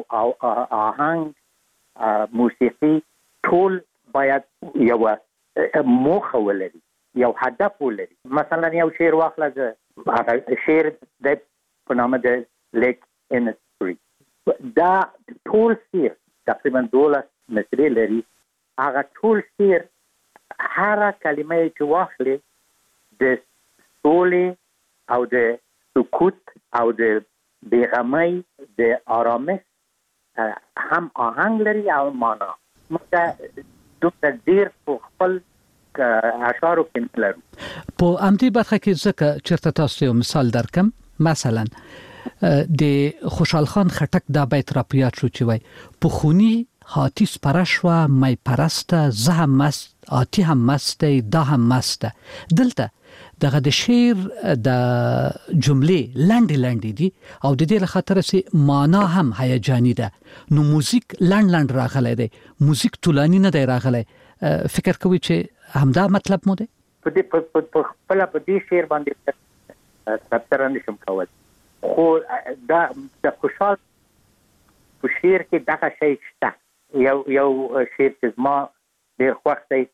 آهنګ موسیقي ټول باید یو موخه ولري، یو هدف ولري. مثلا یو شعر واخله، شعر د په نامه د لیک ان سټوري، دا ټول شعر تقریبا 12 مصرې لري. هغه ټول شعر هر کلمه چې واخلي د سولې او د سکوت او د بیغمۍ د آرامش هم آهنګ لري او معنا. موږ دوه ډیر په خپل اشعارو کې لرو. په امدی برخه کې ځکه چیرته تاسو یو مثال درکم، مثلا د خوشحال خان خټک دا بیت را پیاد شو چې وای په خونی هاتی سپرشوا مای پرسته زه هم مست آتی هم مسته دا هم مسته. دلته دغه د شعر د جملې لاندې دي او د دې لخاطر سي معنا هم هیجانی ده. نو موزیک لاند راغلی دی، موزیک طولانی نه دی راغلی. فکر کوي چې همدا مطلب مو دی؟ په دې په خپل په دې شعر باندې تبصره نشم کول، خو دا د خوشحال په شعر کې دغه شی شته. یو شعر چې ما ډېر خوښ دی،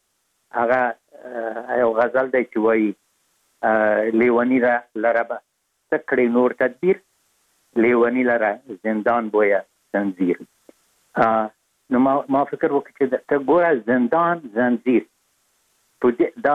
هغه یو غزل دی چې وایي لیونی را لربه تکړی نور تدبیر، لیونی لره زندان بویا زنجیر. نو ما فکر وکړ چې ته ګوره زندان زنجیر دا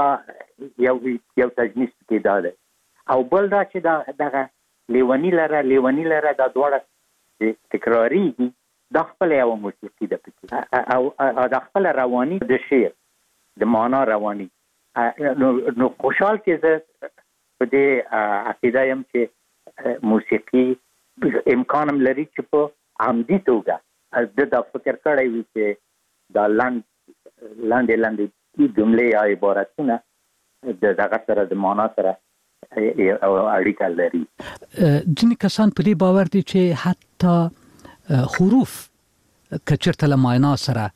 یو تجنیس کې دا دی، او بل دا چې دغه لیونی لره دا دواړه تکراریږي. دا خپل یو موسیقي ده پکې او دا خپل رواني د شعر د معنا رواني. نو خوشحال کې زه په دې عقیده یم چې موسیقي امکان هم لري چې په عمدي توګه د فکر کړی وي چې دا لاندې جملې یا عبارتونه د دغه سره د معنا سره اړیکه لري. ځینې کسان په دې باور دي چې حتی حروف کچرته له معنا سره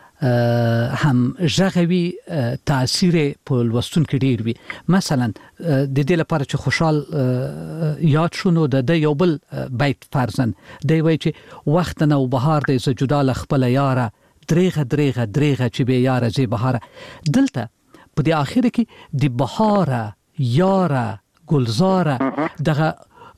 هم ژغوي تاثیر په لوستونکو ډیر وي. مثلا د دې لپاره چې خوشحال یاد شونو د یو بل بیت فرزن دی وایي چې وخت نه بهار دی ز جدا ل خپل یاره دریغه چې به یاره زی بهار. دلته په دې اخر کې د بهاره یاره ګلزاره دغه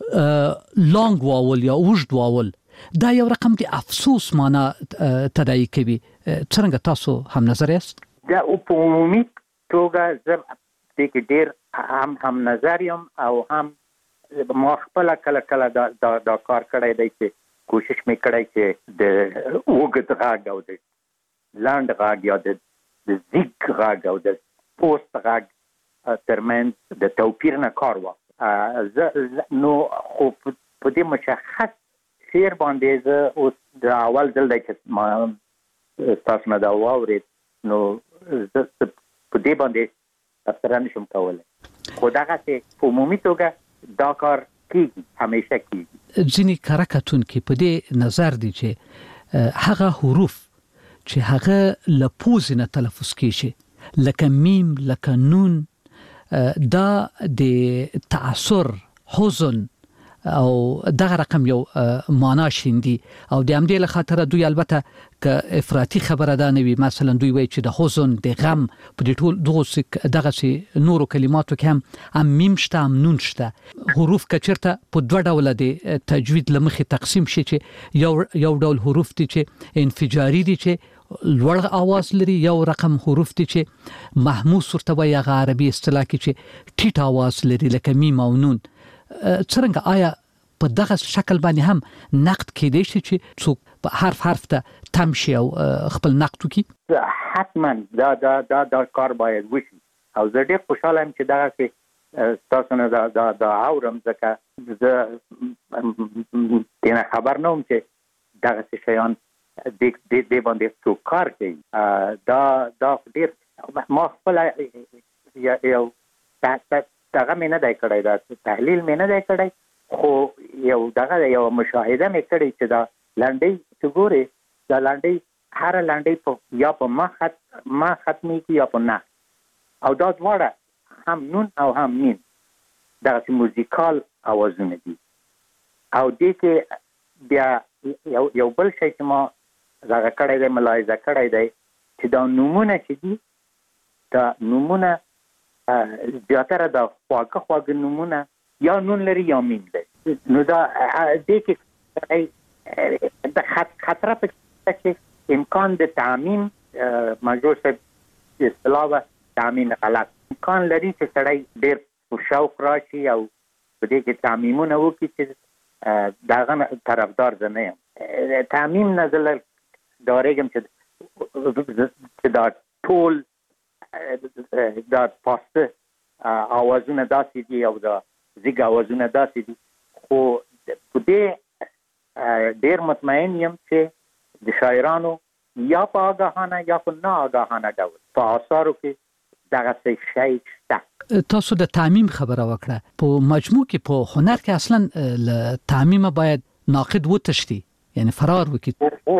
لانګ واول یا اوږد واول دا یو رقم دی افسوس معنا تداعی کوي. څنګه تاسو هم نظر یاست؟ دا په عمومي توګه زه د کې ډیر هم نظر یم او هم ما خپل کله دا کار کړی دی چې کوشش مې کړی چې د اوږد غږ او د لاند غږ یا د زیګ غږ او د پوسټ غږ ترمنځ د توپیر نه کار واخلم. نو خو په دې مشخص شعر باندې زه اوس د اول ځل دی چې ما تاسو نه دا واورید نو زه په دې باندې تفسیر نشم کولی. خو دغسې په عمومي توګه دا کار کېږي، همیشه کېږي. ځینې کره کتونکي په دې نظر دي چې هغه حروف چې هغه له پوزې نه تلفظ کېږي لکه میم لکه نون دا د تأثر حزن او دغه رقم یو معنا شیندي او د همدې له خاطره دوی البته که افراطي خبره ده نه وي. مثلا دوی وایي چې د حزن د غم په دې ټول دغه نورو کلماتو کې هم میم شته هم نون شته. حروف که چېرته په دوه ډوله د تجوید له مخې تقسیم شي چې یو ډول حروف دي چې انفجاري دي چې لوړ आवाज لري، یو رقم حروف دي چې محموس ورته وایي هغه عربي اصطلاح کې چې ټیټ आवाज لري لکه میم او نون. څنګه آیا په دغه شکل باندې هم نقد کېدای شي چې څوک په حرف ته تم شي او خپل نقد وکړي؟ حتما دا کار باید وشي او زه ډېر خوشحاله یم چې دغسې ستاسو نه دا اورم، ځکه زه دې نه خبر نه وم چې دغسې شیان دې باندې څوک کار کوي. دا ډېر ما خپله یو دغه مې نه دی کړی، دا تحلیل مې نه دی کړی، خو یو مشاهده مې کړې چې دا لنډۍ چې ګورې دا لنډۍ هره لنډۍ یا په ما ختمېږي یا په نه، او دا دواړه هم نون او هم میم دغسې موزیکال اوازونه دي. او دې کې بیا یو بل شی چې ما دغه کړی دی ملاحظه کړی دی چې دا نومونه چې دي دا نومونه زیاتره د خواږه نومونه یا نون لري یا میم لري. نو دا دې کې د خطره پکې چې امکان د تعمیم مجبور صاحب اصطلاح تعمیم غلط امکان لري چې سړی ډېر شوق راشي او په دې کې تعمیمونه وکړي چې دغه طرفدار زه نه یم. تعمیم نه زه ډارېږم چې دا ټول دا پاسته آوازونه داسې دي او دا زیګ آوازونه داسې دي، خو په دې ډېر مطمئن یم چې د شاعرانو یا په آګاهانه یا په نه آګاهانه ډول په آثارو کې دغسې شی شته. تاسو د تعمیم خبره وکړه. په مجموع کې په هنر کې اصلا له تعمیمه باید ناقد وتښتي، یعنی فرار وکړي. او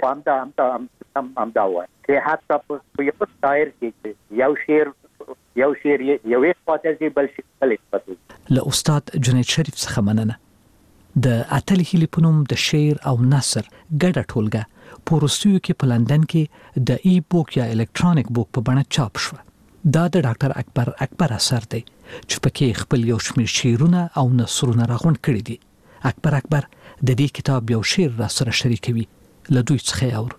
همدا وایي چې حتی په یو شاعر کې یو شعر یوې خواته ځي بل شي بلې خواته ځي. له استاد جنید شریف څخه مننه. د اتلې هیلې په نوم د شعر او نثر ګډه ټولګه په وروستیو کې په لندن کې د ای بوک یا الکترونیک بوک په بڼه چاپ شوه. دا د ډاکټر اکبر اثر دی چې پکې خپل یو شمېر شعرونه او نثرونه راغونډ کړي دي. اکبر د دې کتاب یو شعر را سره شریکوي، له دوی څخه اورو.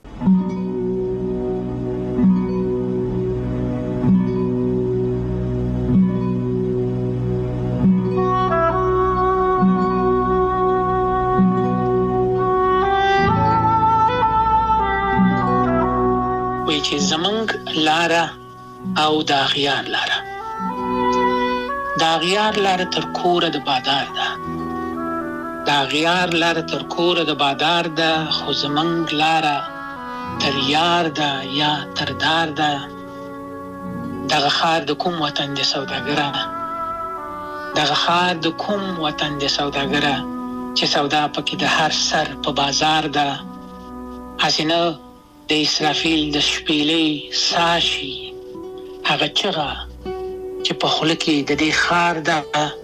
وی چې زمنګ لاره او د اغیار لاره، د اغیار لاره تر کوره د بادار ده، دا غیار لاره تر کوره د بادار ده، خو زمونږ لاره تر یار ده یا تر دار ده. دغه ښار د کوم وطن د سوداګره، دغه ښار د کوم وطن د سوداګره، چې سودا پکې د هر سر په بازار ده. هسې نه د اسرافیل د شپېلۍ ساشي هغه چغه چې په خوله کې د دې ښار ده.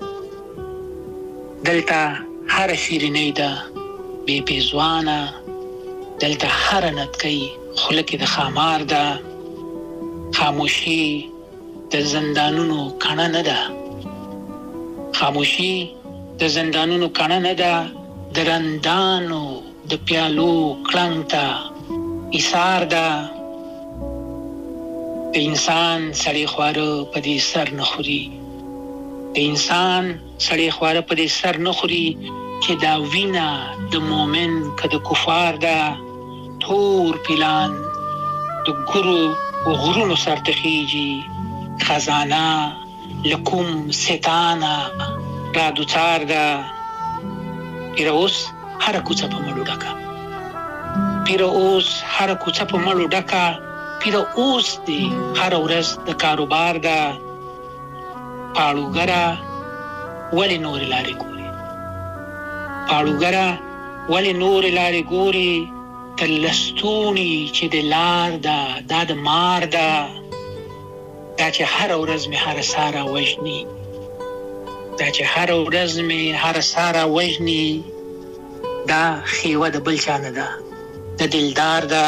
دلته هر شیرینۍ ده بې پیزوانه، دلته هر نتکۍ خوله کې د خامار ده. خاموشي د زندانونو کڼه نه ده، خاموشي د زندانونو کڼه نه ده. د رندانو د پیالو کړنګ ته ایثار ده. د انسان سړی خواره په دې سر نه خوري، د انسان سړی خواره په دې سر نه خوري، چې دا وینا د مومن که د کفار ده. تور پیلان د ګورو و غرونو سرته خیجي، خزانه لکوم ستانه را دوچار ده. پیره اوس هر کوڅه په مړو ډکه، پیره اوس هر کوڅه په مړو ډکه. پیره اوس دی هر ورځ د کاروبار ده. پاړوګره ولې نورې لارې ګوري، پاړوګره ولې نورې لارې ګوري. تر لستوڼي چې د لار ده دا د مار ده. دا چې هر ورځ مې هر ساره وژني، دا چې هر ورځ مې هر ساره وژني. دا خیوه د بل چا نه ده، د دلدار ده.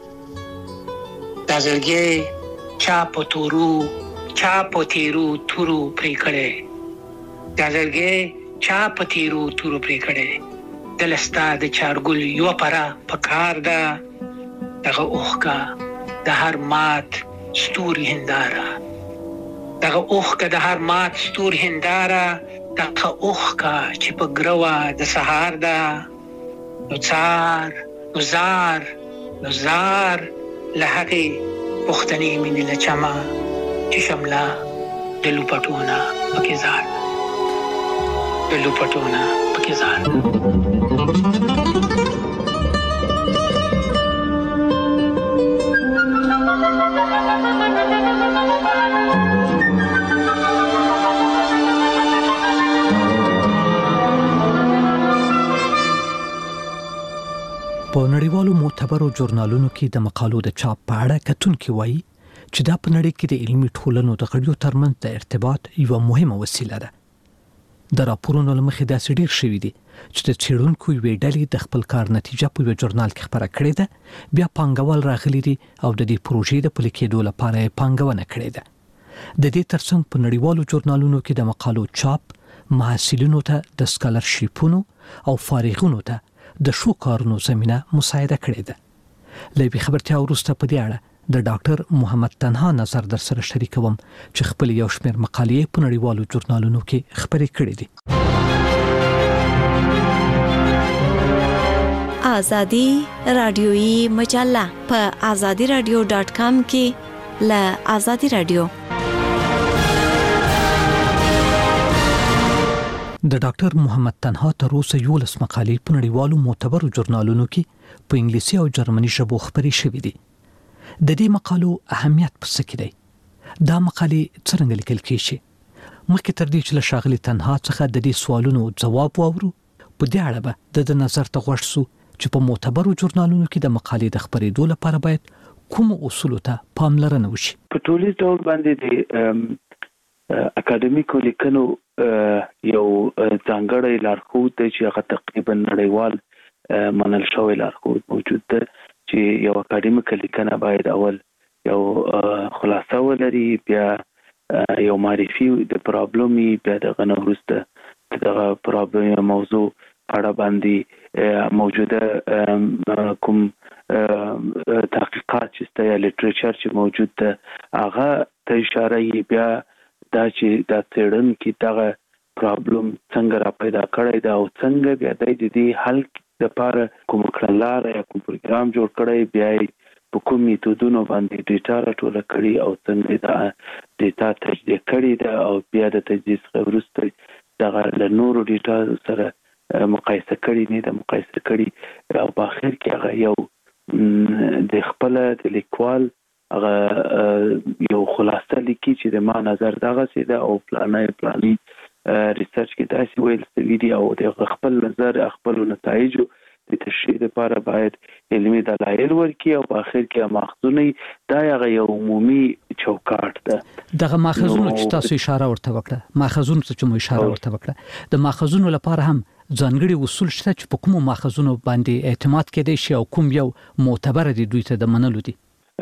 دا زړګی چا په تورو چا په تیرو تورو پرې کړی، دا زړګی چا په تیرو تورو پرې کړی. دلستا د چارګل یو پرا پکار ده. دغه اوښکه د هر مات ستوري هنداره، دغه اوښکه د هر مات ستوري هنداره. دغه اوښکه چې په ګروه د سهار ده. نو څار نو زار نو زار له هغې پښتنې مینې له چمه، چې شمله د لوپټونه پکې زار، د لوپټونه پکې زار. په نړیوالو معتبرو ژورنالونو کې د مقالو د چاپ په اړه کتونکي وایي چې دا په نړۍ کې د علمي ټولنو د غړیو ترمنځ د ارتباط یوه مهمه وسیله ده. د راپورونو له مخې داسې ډېر شوي دي چې د څېړونکو یوې ډلې د خپل کار نتیجه په یوه ژورنال کې خپره کړې ده، بیا پانګوال راغلي دي او د دې پروژې د پلي کېدو لپاره یې پانګونه کړې ده. د دې ترڅنګ په نړیوالو ژورنالونو کې د مقالو چاپ محصلینو ته د سکالرشیپونو او فارغونو ته د شو کارونو زمينه مساعده کړې ده. لوی خبرتیا وروسته په دې اړه د ډاکټر محمد تنها نظر در سره شریکوم چې خپل یو شمېر مقالې په نړیوالو ژورنالونو کې خپرې کړې دي. آزادی رادیویی مجله په azadiradio.com کې له آزادی رادیو. د ډاکټر محمد تنها تر اوسه 11 مقالې په نړیوالو معتبرو ژورنالونو کې په انګلیسي او جرمني ژبو خپرې شوې دي. د دې مقالو اهمیت په څه کې دی؟ دا مقالې څنګه لیکل کیږي؟ مخکې تر دې چې له ښاغلي تنها څخه د دې سوالونو ځواب واورو، په دې اړه به د نظر ته غوښ شو چې په معتبرو ژورنالونو کې د مقالې د خپرېدو لپاره باید کوم اصولو ته پاملرنه وشي. په ټولیز ډول باندې د اکاډمیکو لیکنو یو ځانګړی لارښود دی چې هغه تقریبا نړیوال منل شوی لارښود موجود دی، چې یو اکاډمیک لیکنه باید اول یو خلاصه ولري، بیا یو معرفي د پرابلمي، بیا دغه نه وروسته دغه پرابلم موضوع اړه باندې موجوده کوم تحقیقات چې یا لیټریچر چې موجود ده هغه ته اشاره یې، بیا دا چې دا څېړونکي دغه پرابلم څنګه را پیدا کړی دا او څنګه بیا د دې حل لپاره کوم کړنلاره یا کوم پروګرام جوړ کړی، بیا په کوم میتودونو باندې ډیټا راټوله کړي او څنګه دا ډیټا تجزیه کړي ده او بیا د تجزیه څخه وروسته دغه له نورو ډیټا سره مقایسه کړي نه د مقایسه کړي او په اخر کې هغه یو د خپل د لیکوال هغه یو خلاصه لیکي چې د ما نظر دغه سي ده او پلاني ریسرچ کې داسې ویل سوي دي او د خپل نظر خپل نتایج د تشریح لپاره باید علمي دلایل ورکړي او په اخر کې ماخذونه دا یو عمومي چوکاټ ده دغه ماخذونو چې تاسو اشاره ورته وکړه ماخذونو ته چې مو اشاره ورته وکړه د ماخذونو لپاره هم ځانګړي اصول شته چې په کومو ماخذونو باندې اعتماد کېدای شي او کوم یو معتبر دي دوی ته د منلو دي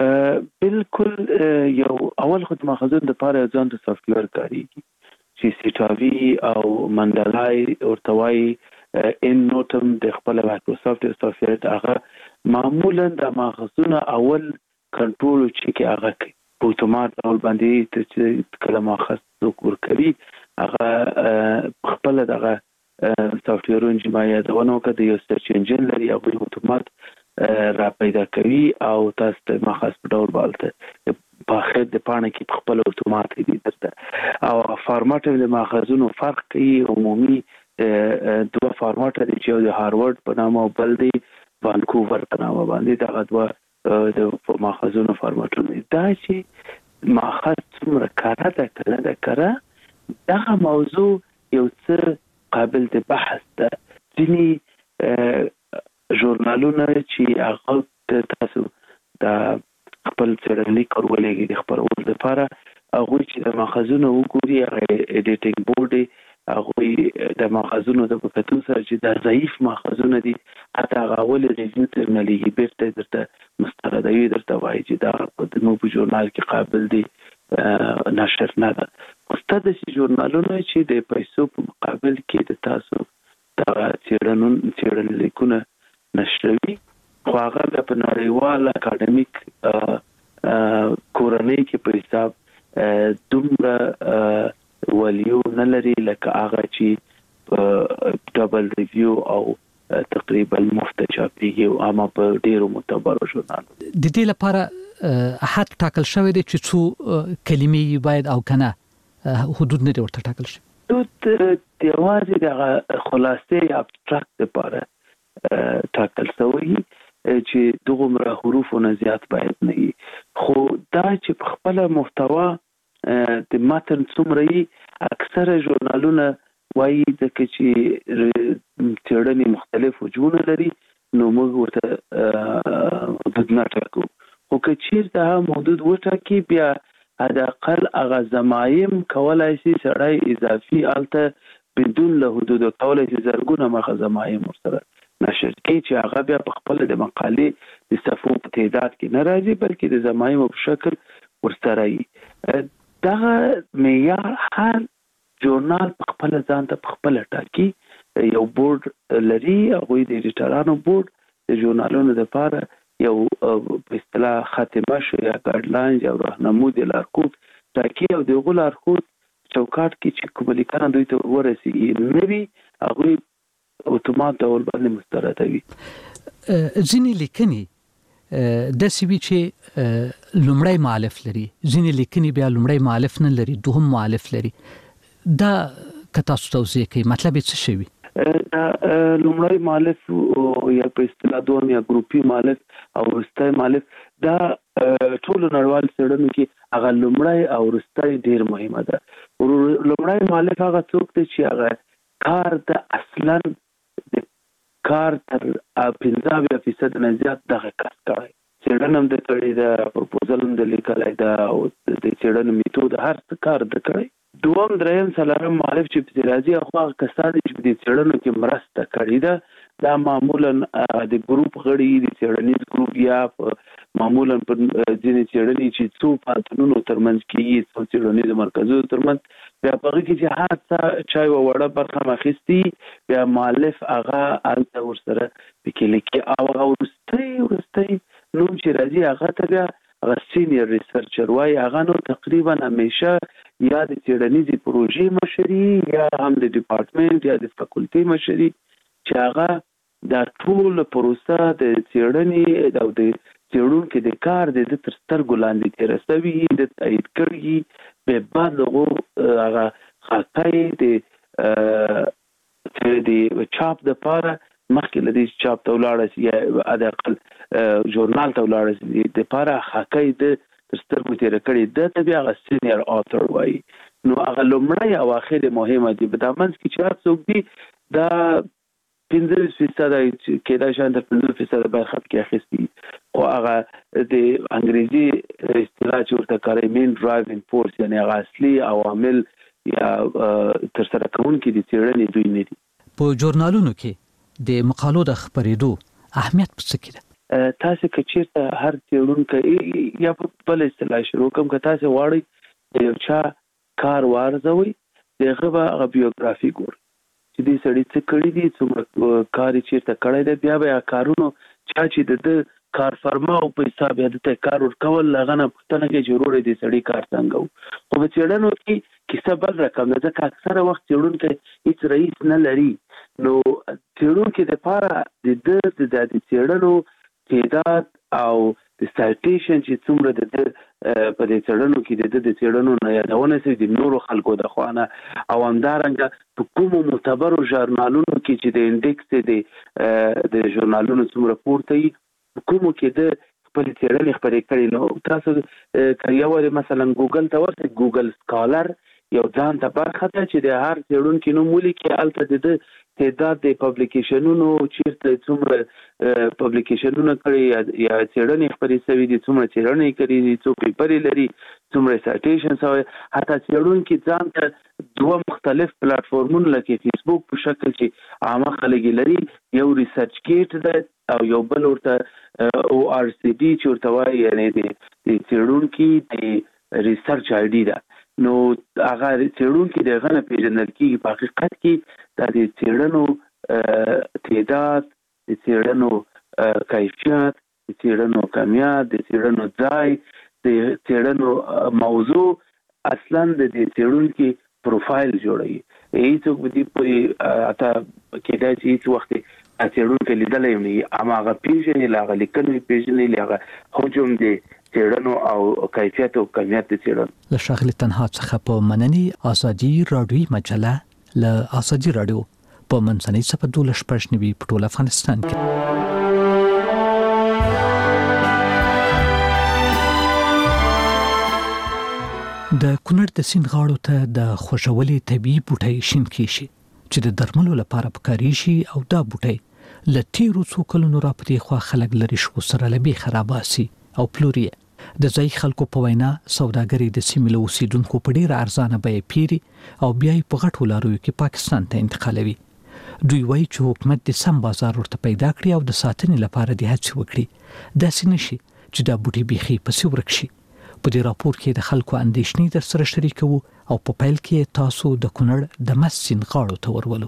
بالکل یو اول خود ماخذونو لپاره ځان ته سافټویر کاریږي چې سیټاوي او منډلای ورتوي ان نوټم د خپل مایکروسافټ سافټویر هغه معمولا د ماخذونو اول کنټرول چې هغه په اتومات ډول باندې چې کله ماخذ ذکر کوي هغه خپل دغه سافټویر انجینیر دونه کده یو سرچ انجن لري او په اتومات را پیدا کوي او تاسو ته ماخذ په ډول بالته په اخر د پانه کې خپل اتومات دي درته او فارمټ د ماخذونو فرق کوي عمومي دوه فارمټ دي چې د هاروارد په نامه او بل دی وانکوور په نامه باندې دا دوه د ماخذونو فارمټونه دا چې ماخذ څومره کاره ده کله ده کاره دا موضوع یو څه قابل د بحث ده ځینې ژورنالونه چې هغه تاسو د خپل څېړنلیک ورولېږي د خپرولو لپاره هغوی چې د ماخذونو وګوري هغه ایډیټینګ بورډ هغوی د ماخذونو د کتو سره چې د ضعیف ماخذونه دي حتی هغه اول ریویو ته نه لګي بیرته درته مستندوي درته وایي چې دا د نو په ژورنال کې قابل دي نشر نه ده استاد چې ژورنالونه چې د پیسو په مقابل کې د تاسو د څېړنلیکونه نشروي خو هغه په نړیوال اکاډمیک کورنۍ کې په حساب دومره ولیو نه لري لکه هغه چې ډبل ریویو او تقریبا مفت چاپیږي او اما په ډیرو معتبرو ژورنالونو د دې لپاره حد ټاکل شوی دی چې څو کلمې باید او کنه حدود نه ورته ټاکل شي حدود د یوازې د خلاصې ابستراکټ لپاره ټاکل شوی چې دغه حروفونه زیات باید نه وي خو دا چې په خپل محتوا د متن څومره اکثره ژورنالونه وایي ځکه چې څېړنې مختلف وجوهونه لري نو موږ ورته حدود نه ټاکو خو که چیرته هم حدود وټاکي بیا حداقل هغه ضمایم کولای شي سړی اضافي الته بدون له حدود کولای شي زرګونه مخه ضمایم ورسره نشر کې چې هغه بیا په خپل د مقالې د صفحو په تعداد کې نه راځي بلکې د ضمایمو په شکل ورسره وي دا معیار هر ژورنال په خپل ځان ته په خپل ټاکي یو بورډ لري هغه د ایډیټورانو بورډ د ژورنالونو لپاره یو په اصطلاح خاتمه شو یا ګایډلاین یا راهنمود لارښود ټاکي او دغه لارښود چوکاټ کې چې کوم لیکنه دوی ته ورسیږي نوي هغه اتومات ډول باندې مستندوي ځینې لیکنې د سی وی چې لومړی مؤلف لري ځینې لیکنې بیا لومړی مؤلف نه لري دوهم مؤلف لري دا کتا توضیح کوي مطلب څه شوی لومړی مؤلف یا په اصطلاح دوم یا ګروپي مؤلف او وروستی مؤلف دا ټول نړیوال څېړنو کې هغه لومړی او وروستی ډیر مهمه ده لومړی مؤلف هغه څوک دی چې هغه کار د اصلا د کار تر 15% نه زیات دغه کار کوي څېړنه هم د کړې ده پروپوزل هم د لیکلای ده او د څېړنې میتود هر څه کار د کړی دوم دریم څلورم مؤلف چې په راځي هغه کسان چې په څېړنو کې مرسته کړې ده دا معمولا د ګروپ غړي د څېړنیز ګروپ یا معمولا په ځینې څېړنې چې څو پاتونو ترمنځ کې څو څېړنیز مرکزونو ترمنځ بیا په کې چې هر څه چای و وړه برخه مخستی بیا مؤلف هغه الته ورسره پکې لیکي او هغه ورسته نو چې راځي هغه ته بیا هغه سینیئر ریسرچر وای هغه نو تقریبا همیشه یا د څېړنیزې پروژې مشري یا هم د ډپارټمنټ یا د فاکولټي مشري چې هغه دا ټول پروسه د څېړنې او د څېړونکو د کار د تر سترګو لاندې تیر شوی د تایید کړي به بعد هغه خاطای د د چاپ د پاره مخکې لدی چاپ ته ولاړ شي یا د اقل ژورنال ته ولاړ شي د پاره حقای د سترګو تیر کړي د بیا غ سینیئر اتھر وای نو هغه لومړی او اخر مهمه دي په دامنځ کې چې څوک دي دا 15% کېدای شي د 15% به خط کې اخیستي او هغه د انګریزي اصطلاح چې ورته کوي مین ډرایوینګ فورس یعنی هغه اصلي عوامل یا تر سره کوونکي د څېړنې دوی نه دي. په ژورنالونو کې د مقالو د خبرېدو اهمیت څه کېده؟ تاسو که چیرته هر څېړونکی یا په بل اصطلاح شروع کوم که تاسو غواړئ یو چا کار وارزوي دغه به بیوګرافي ګورئ چې دې سړی څه کړی دي څومره کار چیرته کړی دی بیا به کارونو چا چې د کار فرما او په حساب یاد ته کار ورکول لغنه پښتنه کې ضروري دي سړی کار څنګه خو په چېړنو کې کیسه بل رقم ده ځکه اکثره وخت چېړونکی هیڅ رئیس نه لري نو چېړونکی د پاره د چېړنو تعداد او د سایټیشن چې څومره د په دې چېړنو کې د چېړنو نه یادونه سي د نورو خلکو د خوانه او همدارنګه په کومو معتبرو ژورنالونو کې چې د انډیکس د ژورنالونو څومره پورته وي کومو کې د خپل چېړنې خپرې کړي نو تاسو یو مثلا ګوګل ته ورته ګوګل سکالر یو ځان ته برخه ده چې د هر چېړونکي نوم ولیکي هلته د تعداد د پبلیکیشنونو چیرته څومره پبلیکیشنونه کړي یا چېړنې خپرې شوي دي څومره چېړنې کړي دي څو پیپرې لري څومره سایټیشنز او حتی چېړونکي ځان ته دوه مختلف پلیټفارمونه لکه فیسبوک په شکل چې عامه خلک لري یو ریسرچ کیټ ده او یو بل ورته او آر سی ډي چې ورته وایي یعنی د چېړونکي د ریسرچ آی ډي ده نو هغه چېړونکي د هغه نه پیژندل کېږي په حقیقت کې دا د چېړنو تعداد د چېړنو کیفیت د چېړنو کمیت د چېړنو ځای د چېړنو موضوع اصلا د چېړونکي پروفایل جوړوي هیڅوک به دې پورې اته کېدای شي هیڅ وخت چېړونکی لیدلی نه اما هغه پیژني هغه لیکنې پیژني هغه حجم دی چېړنو او کیفیت او کمیت د چېړنو له ښاغلي تنها څخه په مننې ازادي راډیوي مجله له ازادي راډیو په منځنۍ صفحه 12 په ټول افغانستان کې د کونړ د سیند غاړو ته د خوشولې طبيعي بوټي شین کیشي چې د درملو لپاره پکاري شي او دا بوټي ل تیرو څو کلونو راپدې خو خلک لري شو سره لبي خراباسي او پلوري د ځای خلکو په وینا سوداګري د سیمې له اوسیدونکو په ډیر ارزانه بیه پیري او بیا په غټو لاروي کې پاکستان ته انتقالوي دوی وایي چې حکومت د سم بازار ورته پیدا کړي او د ساتنې لپاره د هڅې وکړي دا سنشي چې دا بوټي بيخي پسې ورک شي په دې راپور کې د خلکو اندېښنې در سره شریکو او په پیل کې تاسو د کونړ د مسین غاړو ته ورولو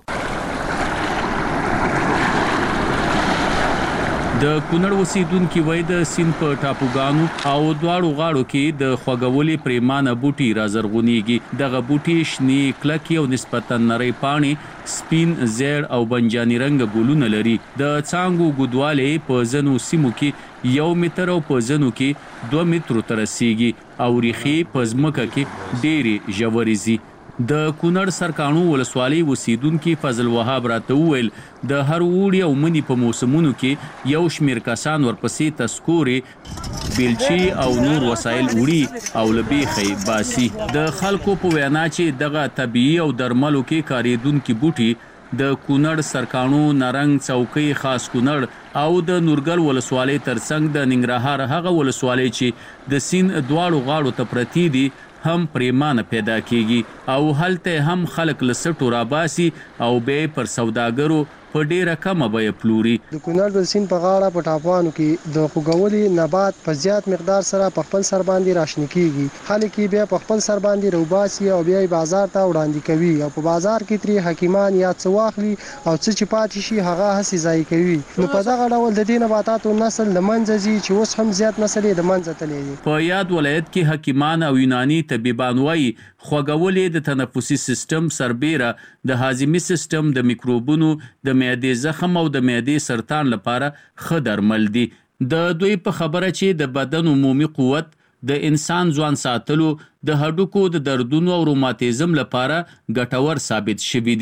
د کونړ اوسیدونکو وای د سین په ټاپوګانو او دواړو غاړو کې د خوګولې پریمانه بوټي رازرغونیږي دغه بوټي شنی کلکی او نسبتا نری پانی سپین زیړ او بنجانی رنگ ګلونه لري د څانګو ګډواله په زنو سیمو کې 1 متر او په زنو کې 2 متر تر رسیږي او ریخي په ځمکه کې ډېری ژوريزي د کونړ سرکانو ولسوالۍ اوسیدونکو فضل وهاب راته ویل د هر وړي او منی په موسمونو کې یو شمیر کسان ورپسې تسکوري بیلچی او نور وسایل وړي او لبيخي باسي د خلکو په وینا چې دغه طبيعي او درملو کې کاریدونکو بوټي د کونړ سرکانو نارنګ چوکۍ خاص کونړ او د نورګل ولسوالۍ ترڅنګ د ننګرهار هغه ولسوالۍ چې د سین دواړو غاړو ته پرتی دي هم پریمانه پیدا کیږي او هلته هم خلک لسټو راباسي او به پر سوداګرو په ډیره کمه بیه پلوري د کونړ د سین په غاړه په ټاپوانو کې د خوګولي نبات په زیات مقدار سره په خپل سر باندې راشنه کیږي خلک بیا په خپل سر باندې روباسي او بیا بازار ته وړاندې کوي او په بازار کې تری حکیمان یا څواخلي او څه چې پاتې شي هغه هسي ځای کوي نو په دغه ډول د دې نباتاتو نسل د منځي چې اوس هم زیات نسل د منځ ته لري په یاد ولایت کې حکیمان او یوناني طبيبان وایي خوګولې د تنفسي سیستم سربېره د هاضمي سیستم د میکروبونو د معدې زخم او د معدې سرطان لپاره ښه درمل دي د دوی په خبره چې د بدن عمومي قوت د انسان ځوان ساتلو د هډوکو د دردونو او روماتیزم لپاره ګټور ثابت شوی دی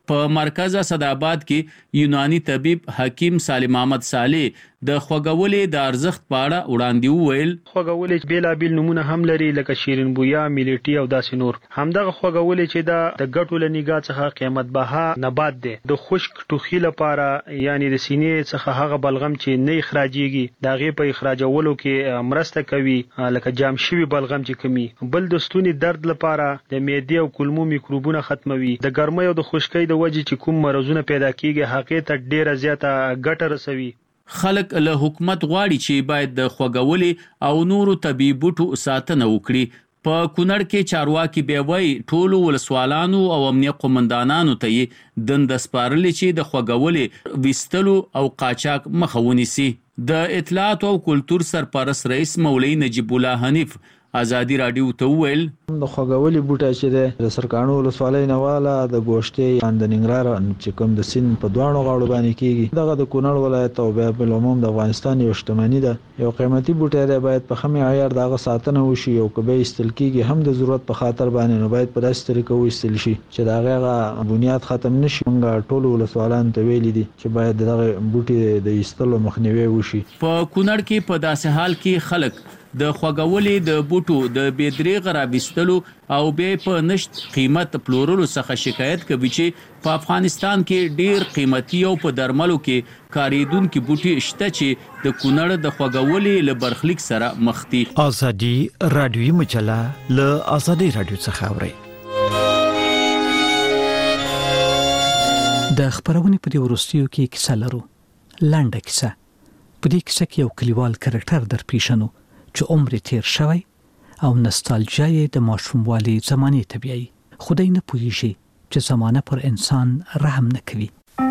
په مرکز اسداباد کې یونانی طبيب حکیم سالم احمد صالح د خوګولې د ارزښت په اړه وړاندې وویل خوګولې بیلابیل نمونه هم لري لکه شیرین بویا میلیټي او داسې نور همدغه خوګولې چې د ګټو له نگاه څخه قیمت بها نبات دی د خشک ټوخي لپاره یعنی د سینې څخه هغه بلغم چې نه اخراجيږي دغه په اخراجولو کې مرسته کوي لکه جام شوی بلغم چې کمی بل د ستوني درد لپاره د معدې او کولمو میکروبونه ختموي د ګرمۍ او د خشکۍ د وجې چې کوم مرزونه پیدا کیږي هغه ته ډیره زیاته ګټه رسوي خلک له حکومت غواړي چې باید د خوګولې او نورو طبي بوټو ساتنه وکړي په کونړ کې چارواکي به وای ټولو ولسوالانو او امنیت قومندانانو ته دند سپارلې چې د خوګولې وستلو او قاچاق مخه ونیسي د اطلاعات او کلتور سرپرست رئیس مولوی نجیب الله حنیف ازادي رادیو ته ویل د خوګولې بوټه چې د سرکانو ولسوالۍ نواله د ګوشتې د ننګرهار چې کوم د سین په دوانو غاړو باندې کیږي دغه د کونړ ولایت او بل عموم د افغانستان یو شتمنۍ ده یو قیمتي بوټی دی باید په خمه عیار دغه ساتنه وشي او کبه استل کیږي هم د ضرورت په خاطر باندې نو باید په داسې طریقه وستل شي چې دغه بنیاد ختم نشي موږ ټول ولسوالان ته ویل دي چې باید دغه بوټي د استلو مخنیوي وشي په کونړ کې په داسې حال کې خلک د خوګولې د بوټو د بيدریغ راوستلو او به په نشت قیمت پلورلو څخه شکایت کوي چې په افغانستان کې ډیر قیمتي او په درملو کې کاریدونکو بوټي شته چې د کونړ د خوګولې له برخلیک سره مخ دي. ازادي رادیوي مجله له ازادي رادیو څخه اوري. د خبرونه په دې ورستیو کې کیسه لرو لنډه کیسه په دې کیسه کې یو کلیوال کریکټر در پیښنو چې عمر تیر شوی او نوستالژیا د ماشوموالي زمانه طبيعي خدای نه پوهیږي چې زمانه پر انسان رحم نه کوي.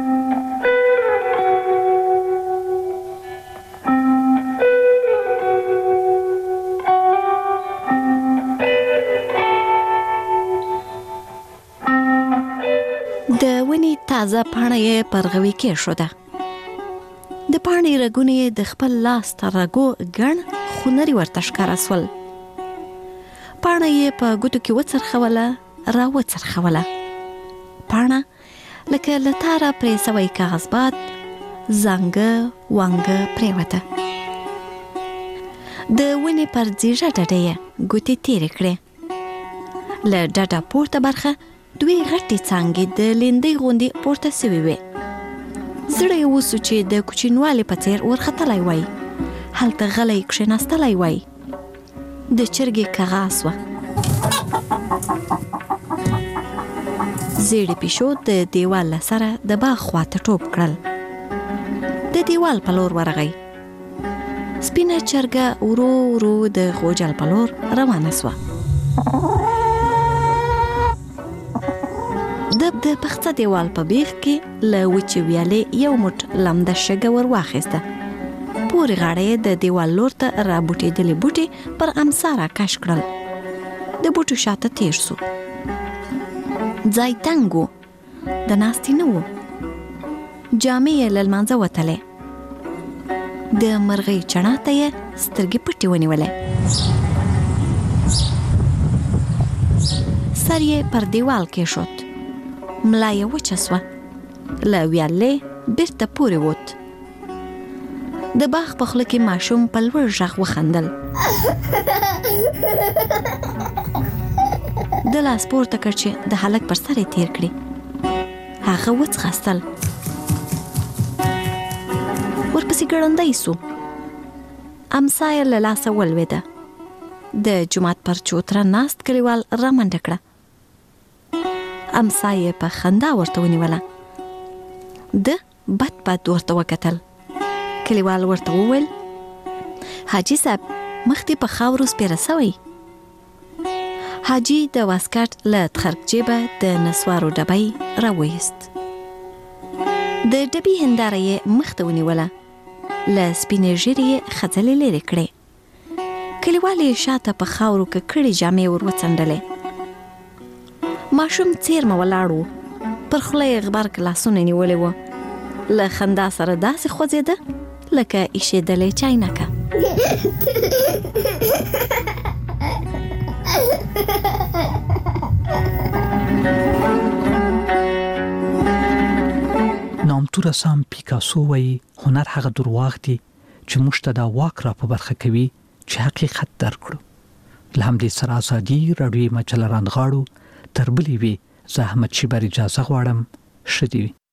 د ونی تازه پاڼې پر غوي کې شو ده د پاڼې رګونه د خپل لاس تر رګو ګڼ خونري ورته ښکارا سول پاڼه یې په ګوتو کې وڅرخوله را وڅرخوله پاڼه لکه لتاره پرې سوی کاغذ باد زنګ وانګ پریوته د ونې پر ځیژه ډډه یې ګوتې تیرې کړې له ډډه پورته برخه دوی غټې څانګې د لیندۍ غوندې پورته سوي وې زړه یې وسو چې د کوچنوالي په څیر ورختلی وای هلته غلی کښېناستلی وای د چرګې کغا سوه زیړې پیشو د دیوال له سره د باغ خواته ټوپ کړل د دیوال په لور ورغی سپینه چرګه ورو ورو د غوجل په لور روانه سوه د پخته دیوال په بیخ کې له وچې ویالې یو موټ لمده شګه ور واخیسته پورې غاړه د دیوال لور ته رابوټېدلې بوټي پر امسا راکش کړل د بوټو شاته تیر سو ځای تنګ و د ناستې نه و جامې یې له لمانځه وتلې د مرغۍ چڼا ته یې سترګې پټې ونیولې سر یې پر دیوال کېښود ملا یې وچه سوه له ویالې بیرته پورې ووت د باغ په خوله کې ماشوم په لوړ غږ وخندل د لاس پورته کړ چې د هلک پر سر یې تیر کړي هغه وڅخستل ورپسې ګړندی سو امسا یې له لاسه ولوېده د جومات پر چوتره ناست کلیوال رامنډه کړه امسا یې په خندا ورته ونیوله د بد بد ورته وکتل کلیوال ورته وویل حاجي صاحب مخ دې په خاورو سپېره سوی حاجي د واسکټ له تخرګ جیبه د نسوارو ډبی راویست د ډبي هنداره یې مخ ته ونیوله له سپینې ږیرې یې خځلې لرې کړې کلیوال یې شاته په خاورو ککړې جامې ور وڅنډلې ماشوم څیرمه ولاړ و پر خوله یې غبرګ لاسونه نیولې وه له خندا سره داسې خوځېده لکه ایښېدلې چاینکه ارتور رسام پیکاسو وایي هنر هغه درواغ دی چې موږ ته دا واک را په برخه کوي چې حقیقت درک کړو. له همدې سره ازادي راډیوي مجله راندغاړو تر بلې وي زه احمد شیبر اجازه غواړم. ښه دې وي.